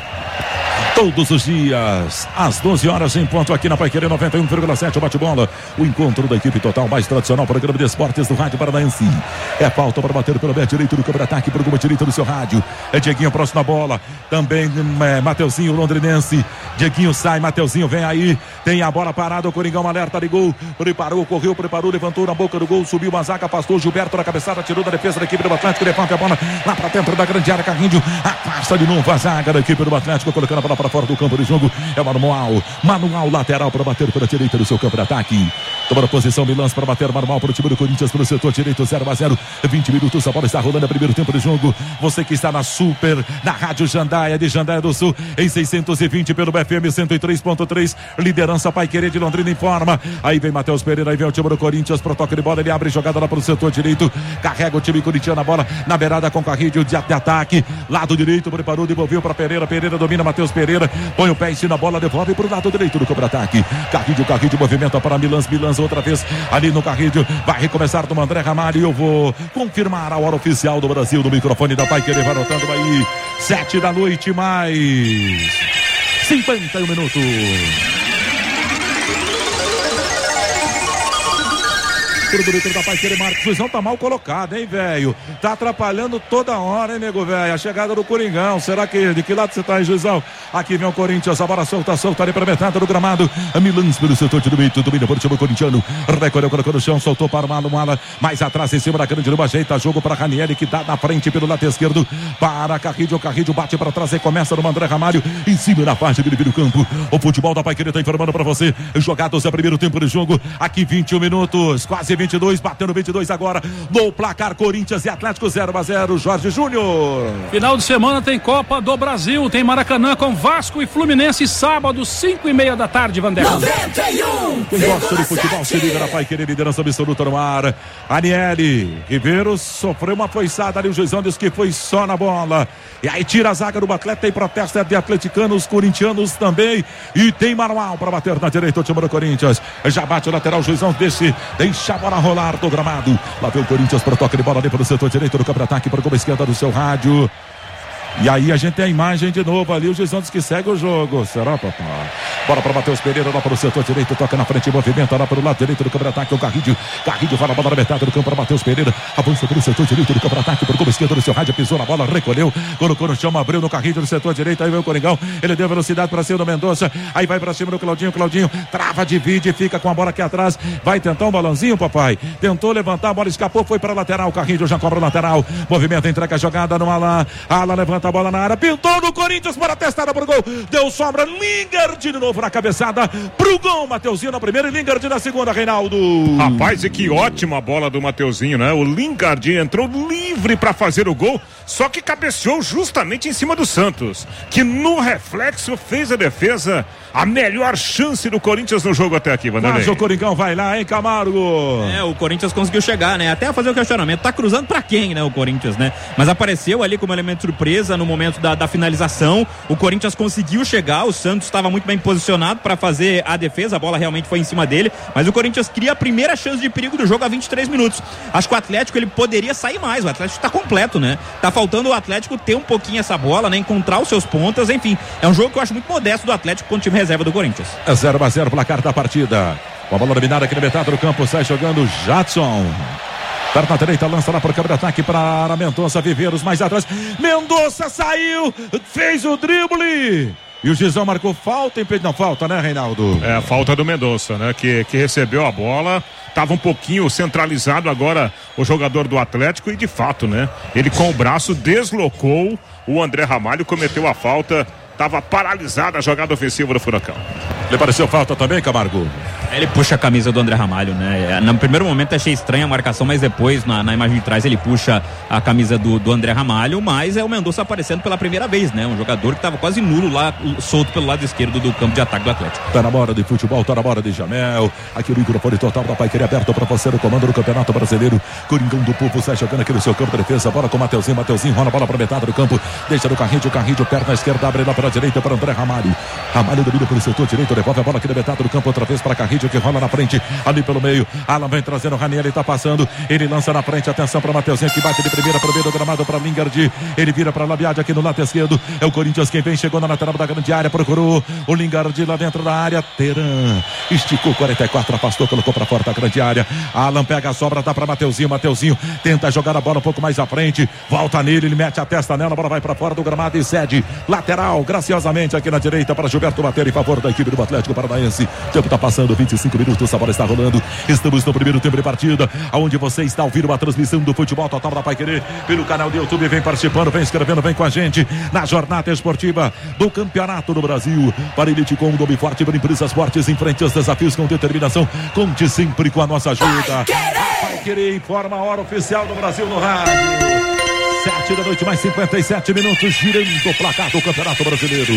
S1: Todos os dias, às doze horas em ponto, aqui na Paiquerê noventa e um vírgula sete, o bate-bola. O encontro da equipe total mais tradicional, programa de esportes do Rádio Paranaense. É falta para bater pelo pé direito do campo de ataque, por direito do seu rádio. É Dieguinho próximo da bola. Também é, Mateuzinho, londrinense. Dieguinho sai, Mateuzinho vem aí. Tem a bola parada, o Coringão alerta de gol. Preparou, correu, preparou, levantou na boca do gol, subiu uma zaga, afastou Gilberto na cabeçada, tirou da defesa da equipe do Atlético, levanta a bola lá para dentro da grande área. Carrinho afasta de novo a zaga da equipe do Atlético, colocando a bola para fora do campo de jogo. É o manual, manual lateral para bater pela direita do seu campo de ataque. Tomando posição Milans para bater manual para o time do Corinthians pelo setor direito, zero a zero, vinte minutos, a bola está rolando, é primeiro tempo de jogo. Você que está na Super, na Rádio Jandaia de Jandaia do Sul, em seiscentos e vinte pelo B F M cento e três ponto três, liderança Paiquerê de Londrina informa. Aí vem Matheus Pereira, aí vem o time do Corinthians pro toque de bola, ele abre jogada lá para o setor direito, carrega o time corintiano a bola na beirada com Carrilho de ataque, lado direito, preparou, devolveu para Pereira, Pereira domina, Matheus Pereira, põe o pé em cima da bola, devolve para o lado direito do contra-ataque. Carrilho, Carrilho movimenta para Milans, Milans outra vez ali no Carrilho, vai recomeçar do André Ramalho. Eu vou confirmar a hora oficial do Brasil, do microfone da Paiquerê, vai anotando aí, sete da noite mais cinquenta e um minutos. Pro bonito da Paiquerê, Marcos Juizão tá mal colocado, hein, velho? Tá atrapalhando toda hora, hein, nego, velho? A chegada do Coringão. Será que de que lado você tá aí, Juizão? Aqui vem o Corinthians, a bola solta, solta ali pra metade do gramado. A Milans pelo setor de direito, domina por time corintiano. Recolheu, colocou no chão, soltou para o Malo, Mala. Mais atrás, em cima da grande luba, ajeita jogo para Ranieri, que dá na frente pelo lado esquerdo. Para Carrilho, Carrilho bate para trás e começa no André Ramalho. Em cima da faixa dele, vira o campo. O futebol da Paiquerê tá informando pra você. Jogados é primeiro tempo de jogo. Aqui vinte e um minutos, quase vinte e dois, batendo vinte e dois agora no placar Corinthians e Atlético zero a zero, Jorge Júnior.
S4: Final de semana tem Copa do Brasil, tem Maracanã com Vasco e Fluminense, sábado, cinco e meia da tarde, Vanderlei.
S5: noventa e um
S1: Quem gosta de futebol se liga na Paiquerê, liderança absoluta no ar. Aniele Ribeiro sofreu uma foiçada ali, o juizão disse que foi só na bola. E aí tira a zaga do atleta e protesta de atleticanos, corintianos também. E tem manual para bater na direita o time do Corinthians. Já bate o lateral, o juizão deixa, deixa a bola rolar do gramado. Lá vem o Corinthians para o toque de bola ali pelo setor direito do campo de ataque, para a esquerda do seu rádio. E aí a gente tem a imagem de novo ali, o Gizão diz que segue o jogo. Será, papai? Bora para Matheus Pereira, lá para o setor direito, toca na frente, movimenta lá para o lado direito do campo de ataque, o Carrilho. Carrilho vai na bola na metade do campo para Matheus Pereira, avança pelo setor direito do campo de ataque, por gol esquerdo do seu rádio, pisou na bola, recolheu, colocou no chão, abriu no Carrilho do setor direito, aí veio o Coringão, ele deu velocidade para cima do Mendonça, aí vai para cima do Claudinho, Claudinho trava, divide, fica com a bola aqui atrás, vai tentar um balãozinho, papai, tentou levantar, a bola escapou, foi para a lateral, o Carrilho já cobra o lateral, movimenta, entrega a jogada no Alan, Alan levanta a bola na área, pintou no Corinthians para a testada pro gol, deu sombra, Lingard de novo na cabeçada, pro gol, Mateuzinho na primeira e Lingard na segunda, Reinaldo.
S2: Rapaz, e que ótima bola do Mateuzinho, né? O Lingard entrou livre para fazer o gol, só que cabeceou justamente em cima do Santos, que no reflexo fez a defesa, a melhor chance do Corinthians no jogo até aqui, Vanderlei.
S1: Mas o Coringão vai lá, hein, Camargo?
S3: É, o Corinthians conseguiu chegar, né? Até fazer o questionamento, tá cruzando pra quem, né, o Corinthians, né? Mas apareceu ali como elemento surpresa no momento da, da finalização, o Corinthians conseguiu chegar, o Santos estava muito bem posicionado para fazer a defesa, a bola realmente foi em cima dele, mas o Corinthians cria a primeira chance de perigo do jogo a vinte e três minutos. Acho que o Atlético, ele poderia sair mais, o Atlético tá completo, né? Tá faltando o Atlético ter um pouquinho essa bola, né? Encontrar os seus pontas, enfim, é um jogo que eu acho muito modesto do Atlético com o time reserva do Corinthians.
S1: É zero a zero placar da partida. Com a bola dominada aqui na metade do campo, sai jogando Jadson. Perna direita, lança lá pro campo de ataque para Mendonça, Viveiros mais atrás. Mendonça saiu, fez o drible. E o Gizão marcou falta, impede, não falta, né, Reinaldo?
S2: É, a falta do Mendonça, né, que, que recebeu a bola, estava um pouquinho centralizado agora o jogador do Atlético e de fato, né, ele com o braço deslocou o André Ramalho, cometeu a falta, estava paralisada a jogada ofensiva do Furacão.
S1: Lhe pareceu falta também, Camargo?
S3: Ele puxa a camisa do André Ramalho, né? No primeiro momento achei estranha a marcação, mas depois, na, na imagem de trás, ele puxa a camisa do, do André Ramalho, mas é o Mendonça aparecendo pela primeira vez, né? Um jogador que estava quase nulo lá, solto pelo lado esquerdo do campo de ataque do Atlético.
S1: Tá na hora de futebol, tá na hora de Jamel. Aqui o microfone total da Paiquerê aberto para você no comando do Campeonato Brasileiro. Coringão do Povo sai jogando aqui no seu campo de defesa. Bola com o Mateuzinho, Mateuzinho rola a bola para metade do campo. Deixa no Carrinho, o Carrinho, perna esquerda, abre lá para a direita para André Ramalho. Ramalho domina pelo setor direito, devolve a bola aqui na metade do campo, outra vez para Carrinho, que rola na frente. Ali pelo meio, Alan vem trazendo o Raniel, ele tá passando, ele lança na frente, atenção para Mateuzinho, que bate de primeira pro meio do gramado para Lingard, ele vira para Labiade aqui no lado esquerdo, é o Corinthians quem vem, chegou na lateral da grande área, procurou o Lingard lá dentro da área, Teran, esticou quarenta e quatro, afastou, colocou para fora da grande área, Alan pega a sobra, dá para Mateuzinho, Mateuzinho tenta jogar a bola um pouco mais à frente, volta nele, ele mete a testa nela, a bola vai para fora do gramado e cede, lateral, graciosamente aqui na direita para Gilberto bater em favor da equipe do Atlético Paranaense, o tempo tá passando, vinte e cinco minutos, a bola está rolando. Estamos no primeiro tempo de partida, onde você está ouvindo a transmissão do futebol total da Paiquerê pelo canal do YouTube. Vem participando, vem escrevendo, vem com a gente na jornada esportiva do Campeonato do Brasil. Para Elite com o nome forte, para empresas fortes em frente aos desafios com determinação. Conte sempre com a nossa ajuda. Paiquerê informa a hora oficial do Brasil no rádio. Sete da noite, mais cinquenta e sete minutos, girando o placar do Campeonato Brasileiro.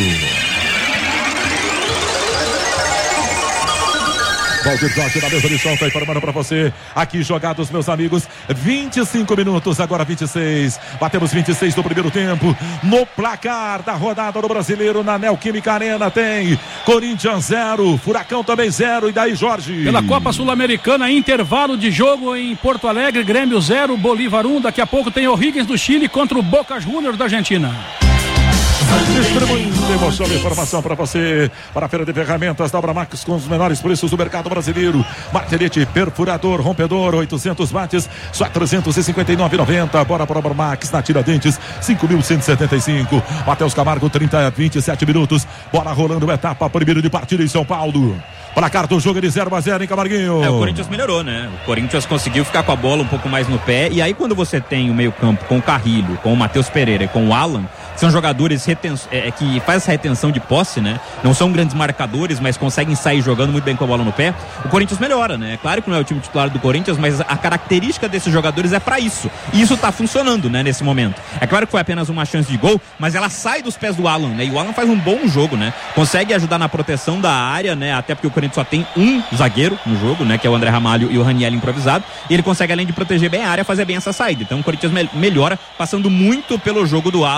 S1: Valdir Jorge na mesa de som, tá informando pra você. Aqui jogados, meus amigos, vinte e cinco minutos, agora vinte e seis. Batemos vinte e seis no primeiro tempo. No placar da rodada do Brasileiro, na Neoquímica Arena, tem Corinthians zero, Furacão também zero. E daí, Jorge?
S4: Pela Copa Sul-Americana, intervalo de jogo em Porto Alegre, Grêmio zero, Bolívar um. Daqui a pouco tem O'Higgins do Chile contra o Boca Juniors da Argentina.
S1: Distribuindo emoção e informação para você, para a Feira de Ferramentas da Abramax com os menores preços do mercado brasileiro. Martelete, perfurador, rompedor, oitocentos watts, só trezentos e cinquenta e nove reais e noventa centavos. Bora para a Abramax, na Tiradentes, cinco mil cento e setenta e cinco. Matheus Camargo, trinta, vinte e sete minutos. Bola rolando, etapa primeiro de partida em São Paulo. Placar do jogo de zero a zero, hein, Camarguinho?
S3: É, o Corinthians melhorou, né? O Corinthians conseguiu ficar com a bola um pouco mais no pé. E aí, quando você tem o meio-campo com o Carrilho, com o Matheus Pereira e com o Alan, são jogadores reten... é, que fazem essa retenção de posse, né? Não são grandes marcadores, mas conseguem sair jogando muito bem com a bola no pé. O Corinthians melhora, né? É claro que não é o time titular do Corinthians, mas a característica desses jogadores é pra isso. E isso tá funcionando, né? Nesse momento. É claro que foi apenas uma chance de gol, mas ela sai dos pés do Alan, né? E o Alan faz um bom jogo, né? Consegue ajudar na proteção da área, né? Até porque o Corinthians só tem um zagueiro no jogo, né? Que é o André Ramalho e o Raniel improvisado. E ele consegue, além de proteger bem a área, fazer bem essa saída. Então o Corinthians me- melhora, passando muito pelo jogo do Alan, fazendo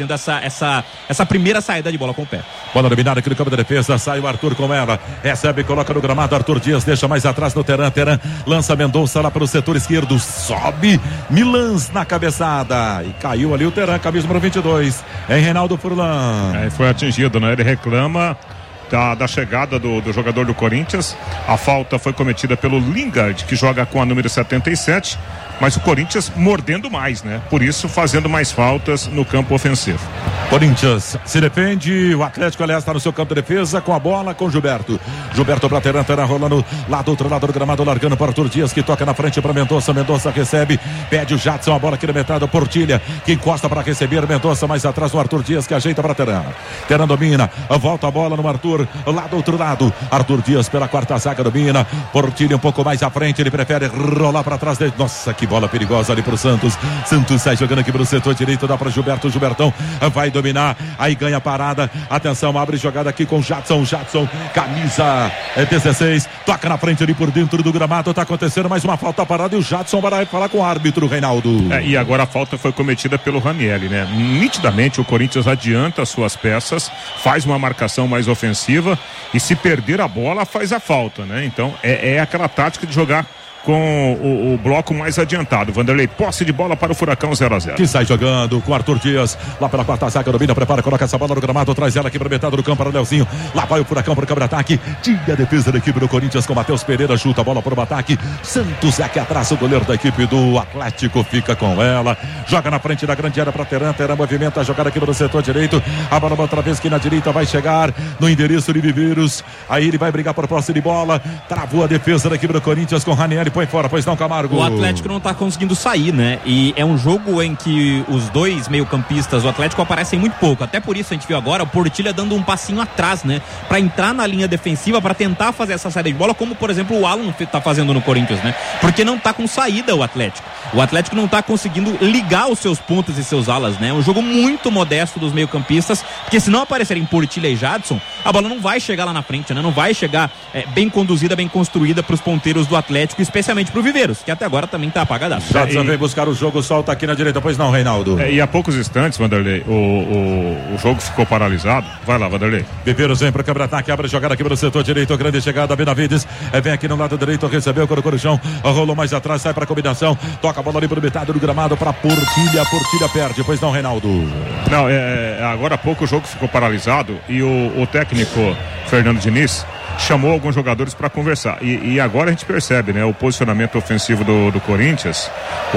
S3: fazendo essa, essa, essa primeira saída de bola com o pé.
S1: Bola dominada aqui no campo da defesa, sai o Arthur com ela, recebe, coloca no gramado, Arthur Dias deixa mais atrás no Teran, Teran lança Mendonça lá para o setor esquerdo, sobe Milans na cabeçada e caiu ali o Teran, camisa número vinte e dois, em Reinaldo Furlan.
S2: É, foi atingido, né? Ele reclama Da, da chegada do, do jogador do Corinthians. A falta foi cometida pelo Lingard, que joga com a número setenta e sete, mas o Corinthians mordendo mais, né? Por isso fazendo mais faltas no campo ofensivo.
S1: Corinthians se defende, o Atlético, aliás, está no seu campo de defesa com a bola, com Gilberto. Gilberto para Teran, Teran rolando lá do outro lado do gramado, largando para Arthur Dias, que toca na frente para Mendonça. Mendonça recebe, pede o Jadson, a bola aqui na metade, Portilha, que encosta para receber. Mendonça mais atrás do Arthur Dias, que ajeita para Teran. Teran domina, volta a bola no Arthur, lá do outro lado. Arthur Dias pela quarta zaga domina. Portilha um pouco mais à frente, ele prefere rolar para trás dele. Nossa, que bola perigosa ali pro Santos. Santos sai jogando aqui pro setor direito, dá para Gilberto. Gilbertão vai dominar, aí ganha parada, atenção, abre jogada aqui com Jadson, Jadson, camisa dezesseis, toca na frente ali por dentro do gramado, tá acontecendo mais uma falta parada e o Jadson vai falar com o árbitro, Reinaldo.
S2: É, e agora a falta foi cometida pelo Ranieri, né? Nitidamente o Corinthians adianta as suas peças, faz uma marcação mais ofensiva e se perder a bola faz a falta, né? Então é, é aquela tática de jogar com o, o bloco mais adiantado. Vanderlei, posse de bola para o Furacão zero a zero.
S1: Que sai jogando com Arthur Dias, lá pela quarta zaga, domina, prepara, coloca essa bola no gramado, traz ela aqui para metade do campo para o Leozinho, lá vai o Furacão para o câmara ataque, tira a defesa da equipe do Corinthians com Matheus Pereira, chuta a bola para o ataque, Santos é aqui atrás, o goleiro da equipe do Atlético fica com ela, joga na frente da grande área para Teran, Teran movimenta a jogada aqui no setor direito, a bola outra vez que na direita vai chegar no endereço de Viveiros, aí ele vai brigar por posse de bola, travou a defesa da equipe do Corinthians com Ranieri, põe fora, pois não, Camargo.
S3: O Atlético não tá conseguindo sair, né? E é um jogo em que os dois meio-campistas do Atlético aparecem muito pouco. Até por isso a gente viu agora o Portilha dando um passinho atrás, né? Pra entrar na linha defensiva, pra tentar fazer essa saída de bola, como por exemplo o Alan tá fazendo no Corinthians, né? Porque não tá com saída o Atlético. O Atlético não tá conseguindo ligar os seus pontas e seus alas, né? É um jogo muito modesto dos meio-campistas, porque se não aparecerem Portilha e Jadson, a bola não vai chegar lá na frente, né? Não vai chegar é, bem conduzida, bem construída pros ponteiros do Atlético, especialmente pro Viveiros, que até agora também tá apagadaço.
S1: Jadson vem buscar o jogo, solta aqui na direita, pois não, Reinaldo.
S2: É, e há poucos instantes, Vanderlei, o, o, o jogo ficou paralisado. Vai lá, Vanderlei.
S1: Viveiros vem para o câmara-ataque, abre a jogada aqui pelo setor direito, grande chegada, Benavides, é, vem aqui no lado direito, recebeu, colocou no chão, rolou mais atrás, sai para a combinação, toca a bola ali para metade do gramado, para Portilha, Portilha perde, pois não, Reinaldo.
S2: Não, é, agora há pouco o jogo ficou paralisado e o, o técnico Fernando Diniz chamou alguns jogadores para conversar e, e agora a gente percebe, né, o posicionamento ofensivo do, do Corinthians,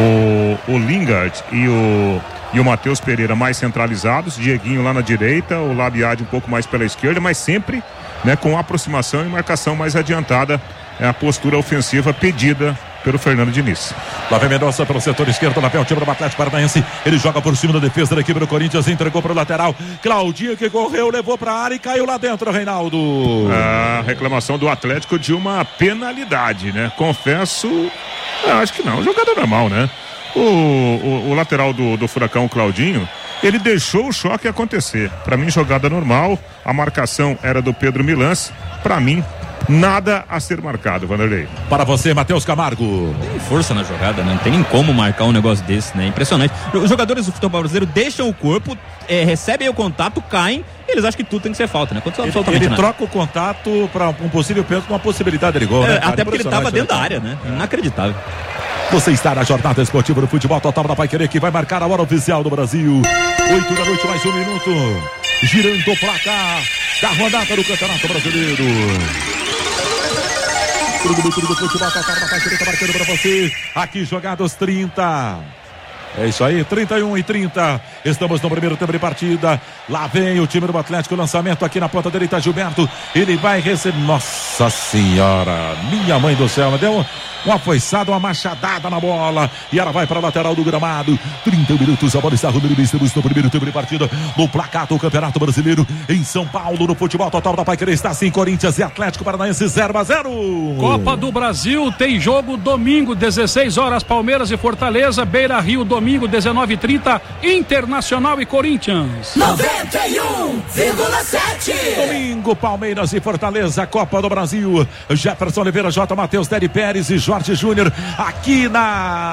S2: o, o Lingard e o e o Matheus Pereira mais centralizados, Dieguinho lá na direita, o Labiade um pouco mais pela esquerda, mas sempre, né, com aproximação e marcação mais adiantada, é a postura ofensiva pedida pelo Fernando Diniz.
S1: Lá vem Mendonça pelo setor esquerdo, lá vem o time do Atlético Paranaense, ele joga por cima da defesa da equipe do Corinthians, entregou para o lateral, Claudinho que correu, levou para a área e caiu lá dentro, Reinaldo.
S2: A reclamação do Atlético de uma penalidade, né? Confesso, acho que não, jogada normal, né? O, o, o lateral do, do Furacão, o Claudinho, ele deixou o choque acontecer. Para mim, jogada normal, a marcação era do Pedro Milans, para mim, nada a ser marcado, Vanderlei.
S1: Para você, Matheus Camargo.
S3: Tem força na jogada, né? Não tem nem como marcar um negócio desse, né? Impressionante. Os jogadores do futebol brasileiro deixam o corpo, é, recebem o contato, caem, e eles acham que tudo tem que ser falta, né? Quando
S1: ele ele troca o contato para um possível pênalti com uma possibilidade de gol,
S3: é,
S1: né?
S3: Até porque ele estava dentro da área, né? Inacreditável.
S1: Você está na jornada esportiva do futebol total da Paiquerê, que vai marcar a hora oficial do Brasil. Oito da noite, mais um minuto. Girando o placar da rodada do Campeonato Brasileiro. Tudo do futebol total da Paiquerê tá marcando para você. Aqui jogados trinta. É isso aí, trinta e um e trinta. Estamos no primeiro tempo de partida. Lá vem o time do Atlético. Lançamento aqui na ponta direita, Gilberto. Ele vai receber. Nossa Senhora, minha mãe do céu, deu uma foiçada, uma machadada na bola. E ela vai para a lateral do gramado. trinta minutos, a bola está rolando. Estamos no primeiro tempo de partida. No placar do Campeonato Brasileiro em São Paulo, no futebol total da Paiquerê. Está assim, Corinthians e Atlético Paranaense zero a zero.
S4: Copa do Brasil tem jogo domingo, dezesseis horas, Palmeiras e Fortaleza, Beira Rio, domingo. domingo, dezenove e trinta, Internacional e Corinthians.
S5: noventa e um vírgula sete.
S1: Domingo, Palmeiras e Fortaleza, Copa do Brasil. Jefferson Oliveira, J. Matheus, Deri Pérez e Jorge Júnior, aqui na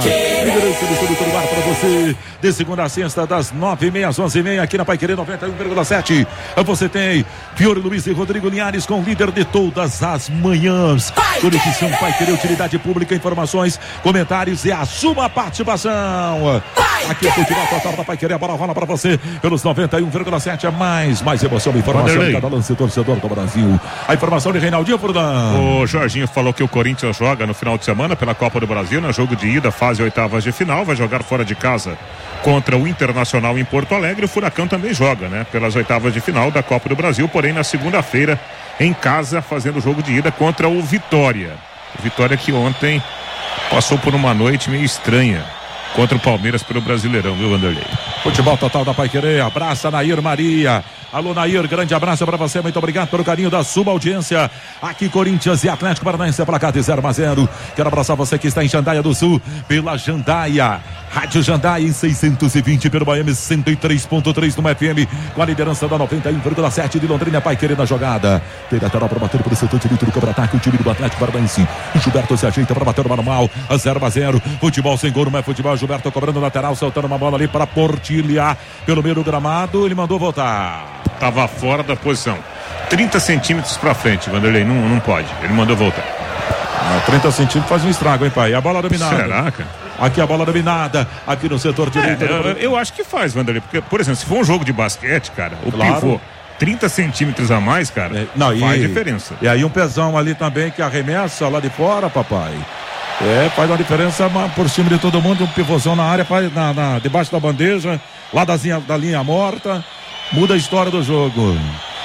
S1: para você, de segunda a sexta, das nove e meia às onze e meia, aqui na Paiquerê noventa e um vírgula sete. Você tem Fiore Luiz e Rodrigo Linhares com o líder de todas as manhãs. Conexão Paiquerê, utilidade pública, informações, comentários e a sua participação. Aqui é o futebol total da Paiquerê, a bola rola para você pelos noventa e um vírgula sete. É mais, mais emoção e informação de cada lance torcedor do Brasil. A informação de Reinaldinho Furlan.
S2: O Jorginho falou que o Corinthians joga no final de semana pela Copa do Brasil, no jogo de ida, fase oitavas de final, vai jogar fora de casa contra o Internacional em Porto Alegre. O Furacão também joga, né, pelas oitavas de final da Copa do Brasil, porém na segunda-feira em casa, fazendo o jogo de ida contra o Vitória. O Vitória que ontem passou por uma noite meio estranha contra o Palmeiras pelo Brasileirão, viu, Vanderlei?
S1: Futebol total da Paiquerê, abraça Nair Maria. Alô, Nair, grande abraço para você, muito obrigado pelo carinho da sua audiência. Aqui, Corinthians e Atlético Paranaense, placar de zero a zero. Quero abraçar você que está em Jandaia do Sul, pela Jandaia. Rádio Jandaia em seiscentos e vinte, pelo Miami cento e três ponto três no F M, com a liderança da noventa e um vírgula sete de Londrina. Paiquerê na jogada. Tem lateral para bater pelo setor direito do contra-ataque, o time do Atlético Paranaense. O Gilberto se ajeita para bater o normal, a zero a zero. Futebol sem gol, não é futebol. Gilberto cobrando lateral, soltando uma bola ali para Portilha pelo meio do gramado. Ele mandou voltar.
S2: Tava fora da posição. trinta centímetros para frente, Vanderlei. Não, não pode. Ele mandou voltar.
S1: Ah, trinta centímetros faz um estrago, hein, pai? A bola dominada.
S2: Será, cara?
S1: Aqui a bola dominada, aqui no setor direito.
S2: É, eu, eu acho que faz, Vanderlei. Porque, por exemplo, se for um jogo de basquete, cara, o
S1: claro.
S2: pivô trinta centímetros a mais, cara,
S1: é, não,
S2: faz
S1: e,
S2: diferença.
S1: E aí um pezão ali também que arremessa lá de fora, papai. É, faz uma diferença por cima de todo mundo. Um pivôzão na área, faz na, na, debaixo da bandeja, lá da linha, da linha morta. Muda a história do jogo.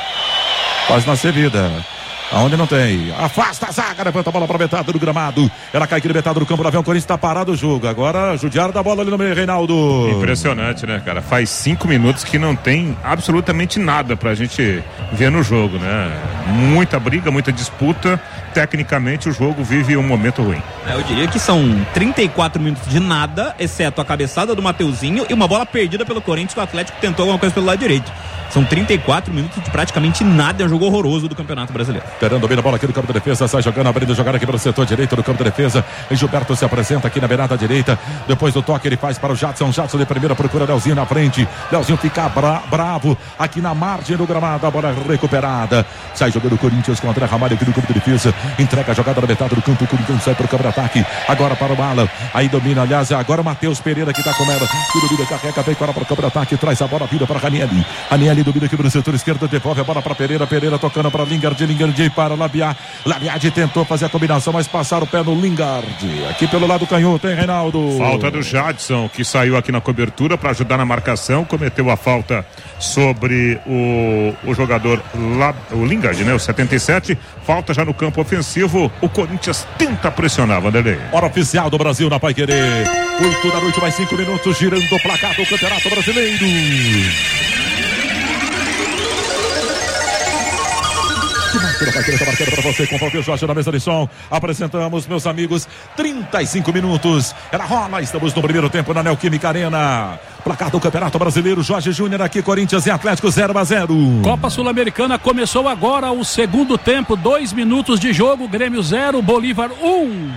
S1: Faz nascer vida. Aonde não tem. Afasta a zaga, levanta a bola para metade do gramado. Ela cai aqui na metade do campo. Lá vem o Corinthians, está parado o jogo. Agora judiaram da bola ali no meio, Reinaldo.
S2: Impressionante, né, cara? Faz cinco minutos que não tem absolutamente nada pra gente ver no jogo, né? Muita briga, muita disputa. Tecnicamente o jogo vive um momento ruim.
S3: É, eu diria que são trinta e quatro minutos de nada, exceto a cabeçada do Mateuzinho e uma bola perdida pelo Corinthians, que o Atlético tentou alguma coisa pelo lado direito. São trinta e quatro minutos de praticamente nada, é um jogo horroroso do Campeonato Brasileiro.
S1: Esperando bem a bola aqui no campo de defesa, sai jogando, abrindo jogar aqui pelo setor direito do campo de defesa. E Gilberto se apresenta aqui na beirada direita. Depois do toque ele faz para o Jadson. Jadson de primeira procura Leozinho na frente. Leozinho fica bra bravo aqui na margem do gramado. A bola recuperada. Sai jogando o Corinthians com o André Ramalho aqui no campo de defesa. Entrega a jogada na metade do campo. O Corinthians sai para o campo de ataque. Agora para o Bala. Aí domina, aliás, agora o Matheus Pereira que está com ela. Que domina, carrega bem para o campo de ataque. Traz a bola, vida para Ranieri. Ranieri domina aqui pelo setor esquerdo, devolve a bola para Pereira. Pereira tocando para Lingard. Lingard para Labiá. Labiade tentou fazer a combinação, mas passaram o pé no Lingard. Aqui pelo lado canhoto, hein, Reinaldo?
S2: Falta do Jadson, que saiu aqui na cobertura para ajudar na marcação. Cometeu a falta sobre o, o jogador lá, o Lingard, né? O setenta e sete. Falta já no campo ofensivo. O Corinthians tenta pressionar, Vanderlei.
S1: Hora oficial do Brasil na Paiquerê. oito da noite, mais cinco minutos, girando o placar do Campeonato Brasileiro. Pela Paiquerê está marcando para você com o Valdir Jorge na mesa de som. Apresentamos, meus amigos, trinta e cinco minutos. Ela rola, estamos no primeiro tempo na Neoquímica Arena. Placar do Campeonato Brasileiro, Jorge Júnior aqui, Corinthians e Atlético zero a zero.
S4: Copa Sul-Americana começou agora o segundo tempo, dois minutos de jogo, Grêmio zero, Bolívar um.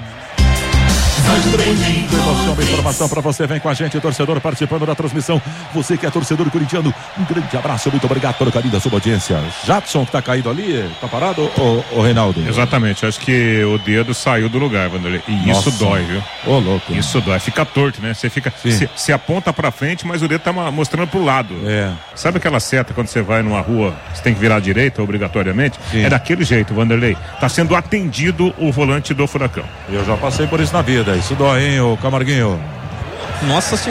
S1: Emoção, informação para você, vem com a gente, torcedor participando da transmissão, você que é torcedor corintiano, um grande abraço, muito obrigado pelo carinho da sua audiência. Jadson que tá caído ali, tá parado, ô, ô Reinaldo?
S2: Exatamente, acho que o dedo saiu do lugar, Vanderlei, e
S1: Nossa.
S2: isso dói, viu?
S1: Ô, louco.
S2: Isso dói, fica torto, né? Você fica, se, se aponta pra frente, mas o dedo tá mostrando pro lado.
S1: É.
S2: Sabe aquela seta quando você vai numa rua, você tem que virar à direita obrigatoriamente?
S1: Sim.
S2: É daquele jeito, Vanderlei. Tá sendo atendido o volante do Furacão.
S1: Eu já passei por isso na vida, isso dói, hein, ô Camarguinho?
S3: Nossa senhora,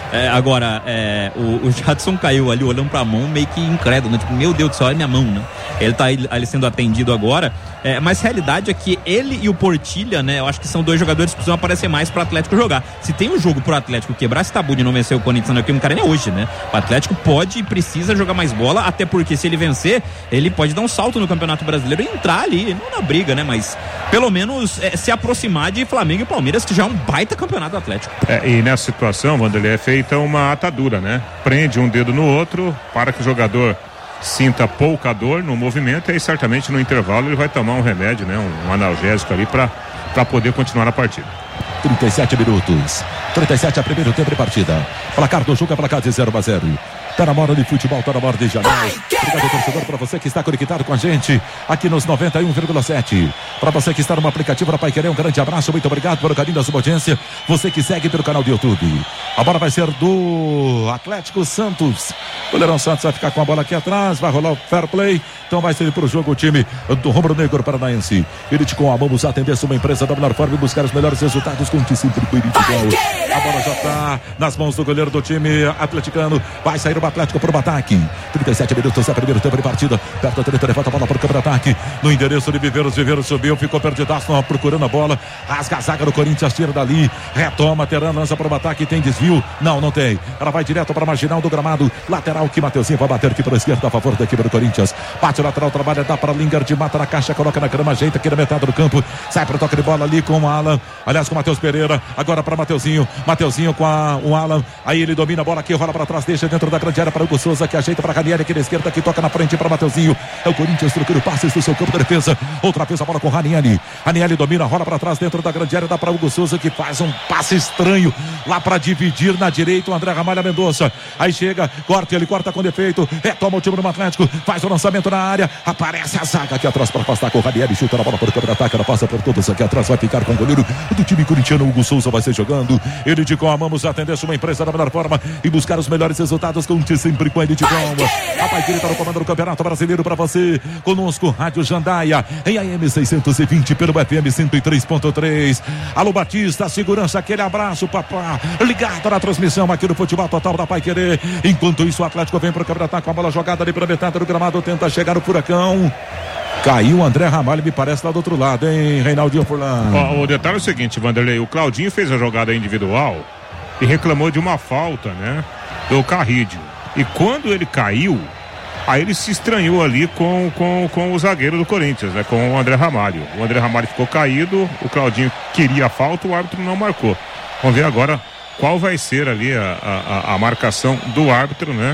S3: É, agora, é, o, o Jadson caiu ali olhando pra mão meio que incrédulo, né? Tipo, meu Deus do céu, olha minha mão, né? Ele tá ali sendo atendido agora, é, mas a realidade é que ele e o Portilha, né? Eu acho que são dois jogadores que precisam aparecer mais pro Atlético jogar. Se tem um jogo pro Atlético quebrar esse tabu de não vencer o Corinthians na Neoquímica Arena, é hoje, né? O Atlético pode e precisa jogar mais bola, até porque se ele vencer, ele pode dar um salto no Campeonato Brasileiro e entrar ali, não na briga, né? Mas pelo menos é, se aproximar de Flamengo e Palmeiras, que já é um baita campeonato Atlético.
S2: É, e nessa situação, Vanderlei, é feita uma atadura, né? Prende um dedo no outro para que o jogador sinta pouca dor no movimento e aí certamente no intervalo ele vai tomar um remédio, né? Um, um analgésico ali para para poder continuar a partida.
S1: trinta e sete minutos. trinta e sete a primeiro tempo de partida. Placar do jogo é placar de zero a zero. Tá na hora de futebol, tá na hora de janela. Obrigado, torcedor, para você que está conectado com a gente aqui nos noventa e um vírgula sete. Para você que está no aplicativo da Paiquerê, um grande abraço, muito obrigado pelo carinho da sua audiência. Você que segue pelo canal do YouTube. A bola vai ser do Atlético Santos. O goleirão Santos vai ficar com a bola aqui atrás, vai rolar o fair play. Então vai ser para o jogo o time do Rubro Negro Paranaense. Elite com a vamos atender uma empresa da melhor forma e buscar os melhores resultados com o sempre com Elite igual. A bola já está nas mãos do goleiro do time atleticano. Vai sair o Atlético para o ataque. trinta e sete minutos, é primeiro tempo de partida. Perto da treta, levanta a bola para o campo de ataque. No endereço de Viveiros, Viveiros subiu, ficou perdidaço, não, procurando a bola. Rasga a zaga do Corinthians, tira dali. Retoma, Teran, lança para o ataque. Tem desvio? Não, não tem. Ela vai direto para a marginal do gramado. Lateral que Mateuzinho vai bater aqui para a esquerda a favor da equipe do Corinthians. Bate o lateral, trabalha, dá para Lingard, mata na caixa, coloca na grama, ajeita aqui na metade do campo. Sai para o toque de bola ali com o Alan. Aliás, com o Matheus Pereira. Agora para Mateuzinho. Mateuzinho com a, o Alan. Aí ele domina a bola aqui, rola para trás, deixa dentro da grande área para o Hugo Souza, que ajeita para Ranieri aqui na esquerda, que toca na frente para Mateuzinho. É o Corinthians trocando passes do seu campo de defesa. Outra vez a bola com Ranieri. Ranieri domina, rola para trás dentro da grande área, dá para o Hugo Souza, que faz um passe estranho lá para dividir na direita o André Ramalho Mendonça. Aí chega, corta, ele corta com defeito, retoma o time do Atlético, faz o lançamento na área, aparece a zaga aqui atrás para afastar com o Ranieri, chuta a bola para o campo de ataque, ela passa por todos aqui atrás, vai ficar com o goleiro do time corintiano, o Hugo Souza vai ser jogando. Ele de com a vamos atender uma empresa da melhor forma e buscar os melhores resultados, conte sempre com ele de Goma. A Paiquerê está no comando do Campeonato Brasileiro para você. Conosco, Rádio Jandaia, em A M seiscentos e vinte pelo F M cento e três ponto três. Alô Batista, segurança, aquele abraço, papá. Ligado na transmissão aqui do Futebol Total da Paiquerê. Enquanto isso, o Atlético vem para o campeonato com a bola jogada ali pela metade do gramado, tenta chegar no Furacão. Caiu o André Ramalho, me parece, lá do outro lado, hein, Reinaldinho Furlan?
S2: O, o detalhe é o seguinte, Vanderlei, o Claudinho fez a jogada individual e reclamou de uma falta, né, do Carrídio. E quando ele caiu, aí ele se estranhou ali com, com, com o zagueiro do Corinthians, né, com o André Ramalho. O André Ramalho ficou caído, o Claudinho queria a falta, o árbitro não marcou. Vamos ver agora qual vai ser ali a, a, a marcação do árbitro, né?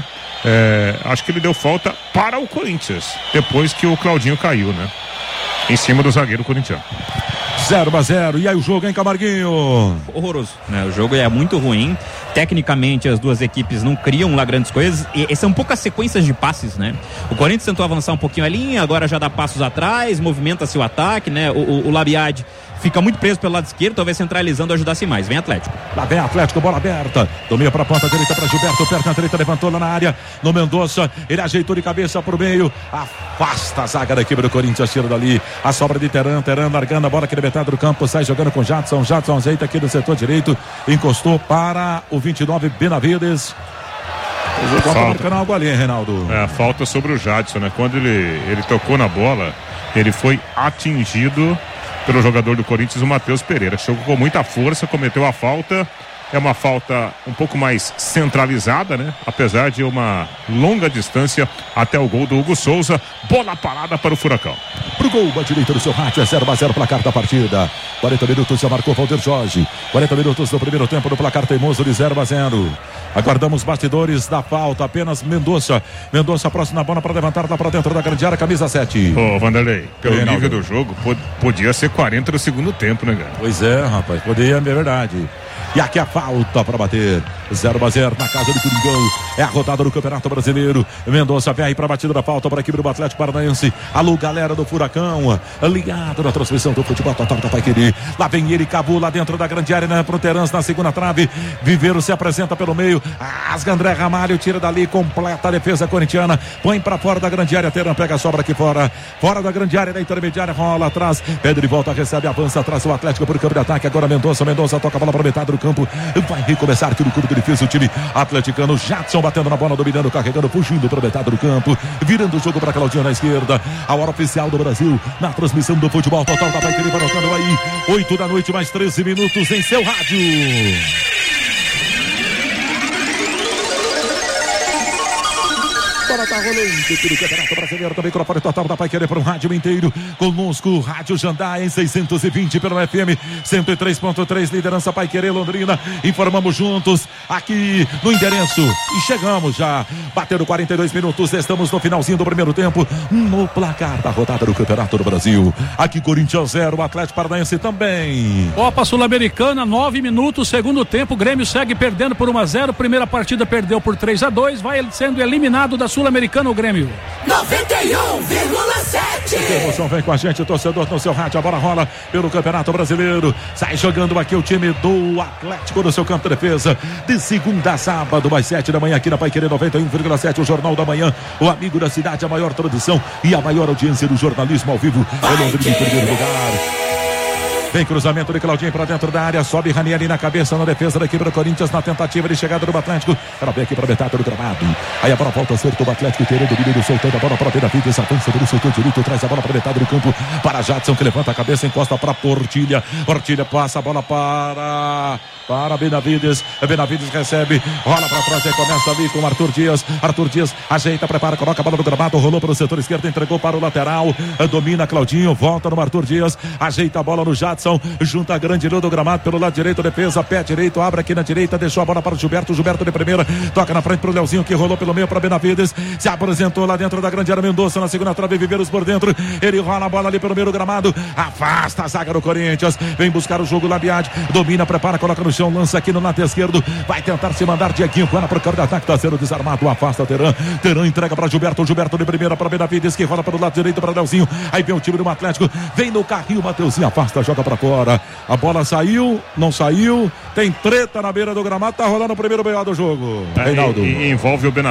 S2: É, acho que ele deu falta para o Corinthians, depois que o Claudinho caiu, né? Em cima do zagueiro corintiano.
S1: zero a zero, e aí o jogo, hein, Camarguinho?
S3: Horroroso, né? O jogo é muito ruim. Tecnicamente as duas equipes não criam lá grandes coisas e são poucas sequências de passes, né? O Corinthians tentou avançar um pouquinho a linha, agora já dá passos atrás, movimenta-se o ataque, né? O, o, o Labiad fica muito preso pelo lado esquerdo, talvez centralizando ajudasse mais. Vem Atlético.
S1: Lá vem Atlético, bola aberta. Domina para a ponta direita para Gilberto, perto na direita, levantou lá na área. No Mendonça, ele ajeitou de cabeça para o meio. Afasta a zaga da equipe do Corinthians, tira dali. A sobra de Teran, Teran largando a bola aqui na metade do campo, sai jogando com Jadson. Jadson ajeita aqui no setor direito, encostou para o vinte e nove, Benavides. O jogo está marcando algo ali, hein, Reinaldo?
S2: É, falta sobre o Jadson, né? Quando ele, ele tocou na bola, ele foi atingido pelo jogador do Corinthians, o Matheus Pereira. Chegou com muita força, cometeu a falta. É uma falta um pouco mais centralizada, né? Apesar de uma longa distância até o gol do Hugo Souza. Bola parada para o Furacão.
S1: Pro gol, a direita do seu rádio, é zero a zero placar da partida. quarenta minutos já marcou Valdir Jorge. quarenta minutos do primeiro tempo no placar teimoso de zero a zero. Aguardamos bastidores da falta, apenas Mendonça. Mendonça próximo na bola para levantar lá para dentro da grande área, camisa sete.
S2: Ô, Vanderlei, pelo Reinaldo, nível do jogo, podia ser quarenta no segundo tempo, né, cara?
S1: Pois é, rapaz, poderia, é verdade. E aqui a falta para bater. zero a zero na casa do Coringão. É a rodada do Campeonato Brasileiro. Mendonça vem aí para a batida da falta para a equipe do Atlético Paranaense. Alô, galera do Furacão. Ligado na transmissão do Futebol Total da Paiquerê. Lá vem ele, Cabu lá dentro da grande área, né? Pro Terans na segunda trave. Viveiro se apresenta pelo meio. Asga André Ramalho, tira dali, completa a defesa corintiana. Põe para fora da grande área. Teran pega a sobra aqui fora. Fora da grande área, da intermediária, rola atrás. Pedro de volta, recebe, avança atrás o Atlético por campo de ataque. Agora Mendonça. Mendonça toca a bola para metade do campo. Vai recomeçar tiro curto de defesa o time atleticano. Jadson batendo na bola, dominando, carregando, fugindo para metade do campo, virando o jogo para Claudinho na esquerda. A hora oficial do Brasil na transmissão do futebol total da Paiquerê, colocando aí oito da noite mais treze minutos em seu rádio. Bola tá rolando, tudo Campeonato Brasileiro, também microfone total da Paiquerê para o rádio inteiro. Conosco, Rádio Jandaia em seiscentos e vinte pelo F M cento e três ponto três, liderança Paiquerê Londrina. Informamos juntos aqui no endereço e chegamos já, batendo quarenta e dois minutos, estamos no finalzinho do primeiro tempo, no placar da rodada do Campeonato do Brasil. Aqui Corinthians zero, Atlético Paranaense também.
S4: Copa Sul-Americana, nove minutos, segundo tempo, Grêmio segue perdendo por um a zero, primeira partida perdeu por três a dois, vai sendo eliminado da Sul-Americana o Grêmio.
S5: noventa e um vírgula sete.
S1: Que emoção vem com a gente, torcedor no seu rádio, a bola rola pelo Campeonato Brasileiro, sai jogando aqui o time do Atlético no seu campo de defesa, de segunda a sábado, às sete da manhã, aqui na Paiquerê noventa e um vírgula sete, o Jornal da Manhã, o amigo da cidade, a maior tradição e a maior audiência do jornalismo ao vivo, é Londrina em primeiro lugar. Vem cruzamento de Claudinho para dentro da área, sobe Ranieri na cabeça na defesa da equipe do Corinthians, na tentativa de chegada do Atlético, ela vem aqui para metade do gramado, aí a bola volta certo do Atlético, querendo o domínio, soltando a bola para Benavides, avança pelo setor direito, traz a bola para metade do campo, para Jadson, que levanta a cabeça, encosta para Portilha, Portilha passa a bola para... para Benavides, Benavides recebe, rola para trás e começa ali com Arthur Dias, Arthur Dias ajeita, prepara, coloca a bola no gramado, rolou para o setor esquerdo, entregou para o lateral, domina Claudinho, volta no Arthur Dias, ajeita a bola no Jadson, junta a grande linha do gramado pelo lado direito, defesa, pé direito, abre aqui na direita, deixou a bola para o Gilberto, Gilberto de primeira, toca na frente para o Leozinho, que rolou pelo meio para Benavides, se apresentou lá dentro da grande área, Mendonça na segunda trave, Viveiros por dentro, ele rola a bola ali pelo meio do gramado, afasta a zaga do Corinthians, vem buscar o jogo Labiade, domina, prepara, coloca no chão, lança aqui no lado esquerdo, vai tentar se mandar Dieguinho, para pro campo de ataque, tá sendo desarmado, afasta Teran, Teran entrega para Gilberto, Gilberto de primeira para Benavides, que rola pelo lado direito para Leozinho, aí vem o time do Atlético, vem no carrinho, Mateuzinho afasta, joga para fora, a bola saiu, não saiu, tem treta na beira do gramado, tá rolando o primeiro B O do jogo.
S2: É, Reinaldo. E, e envolve o Benavides.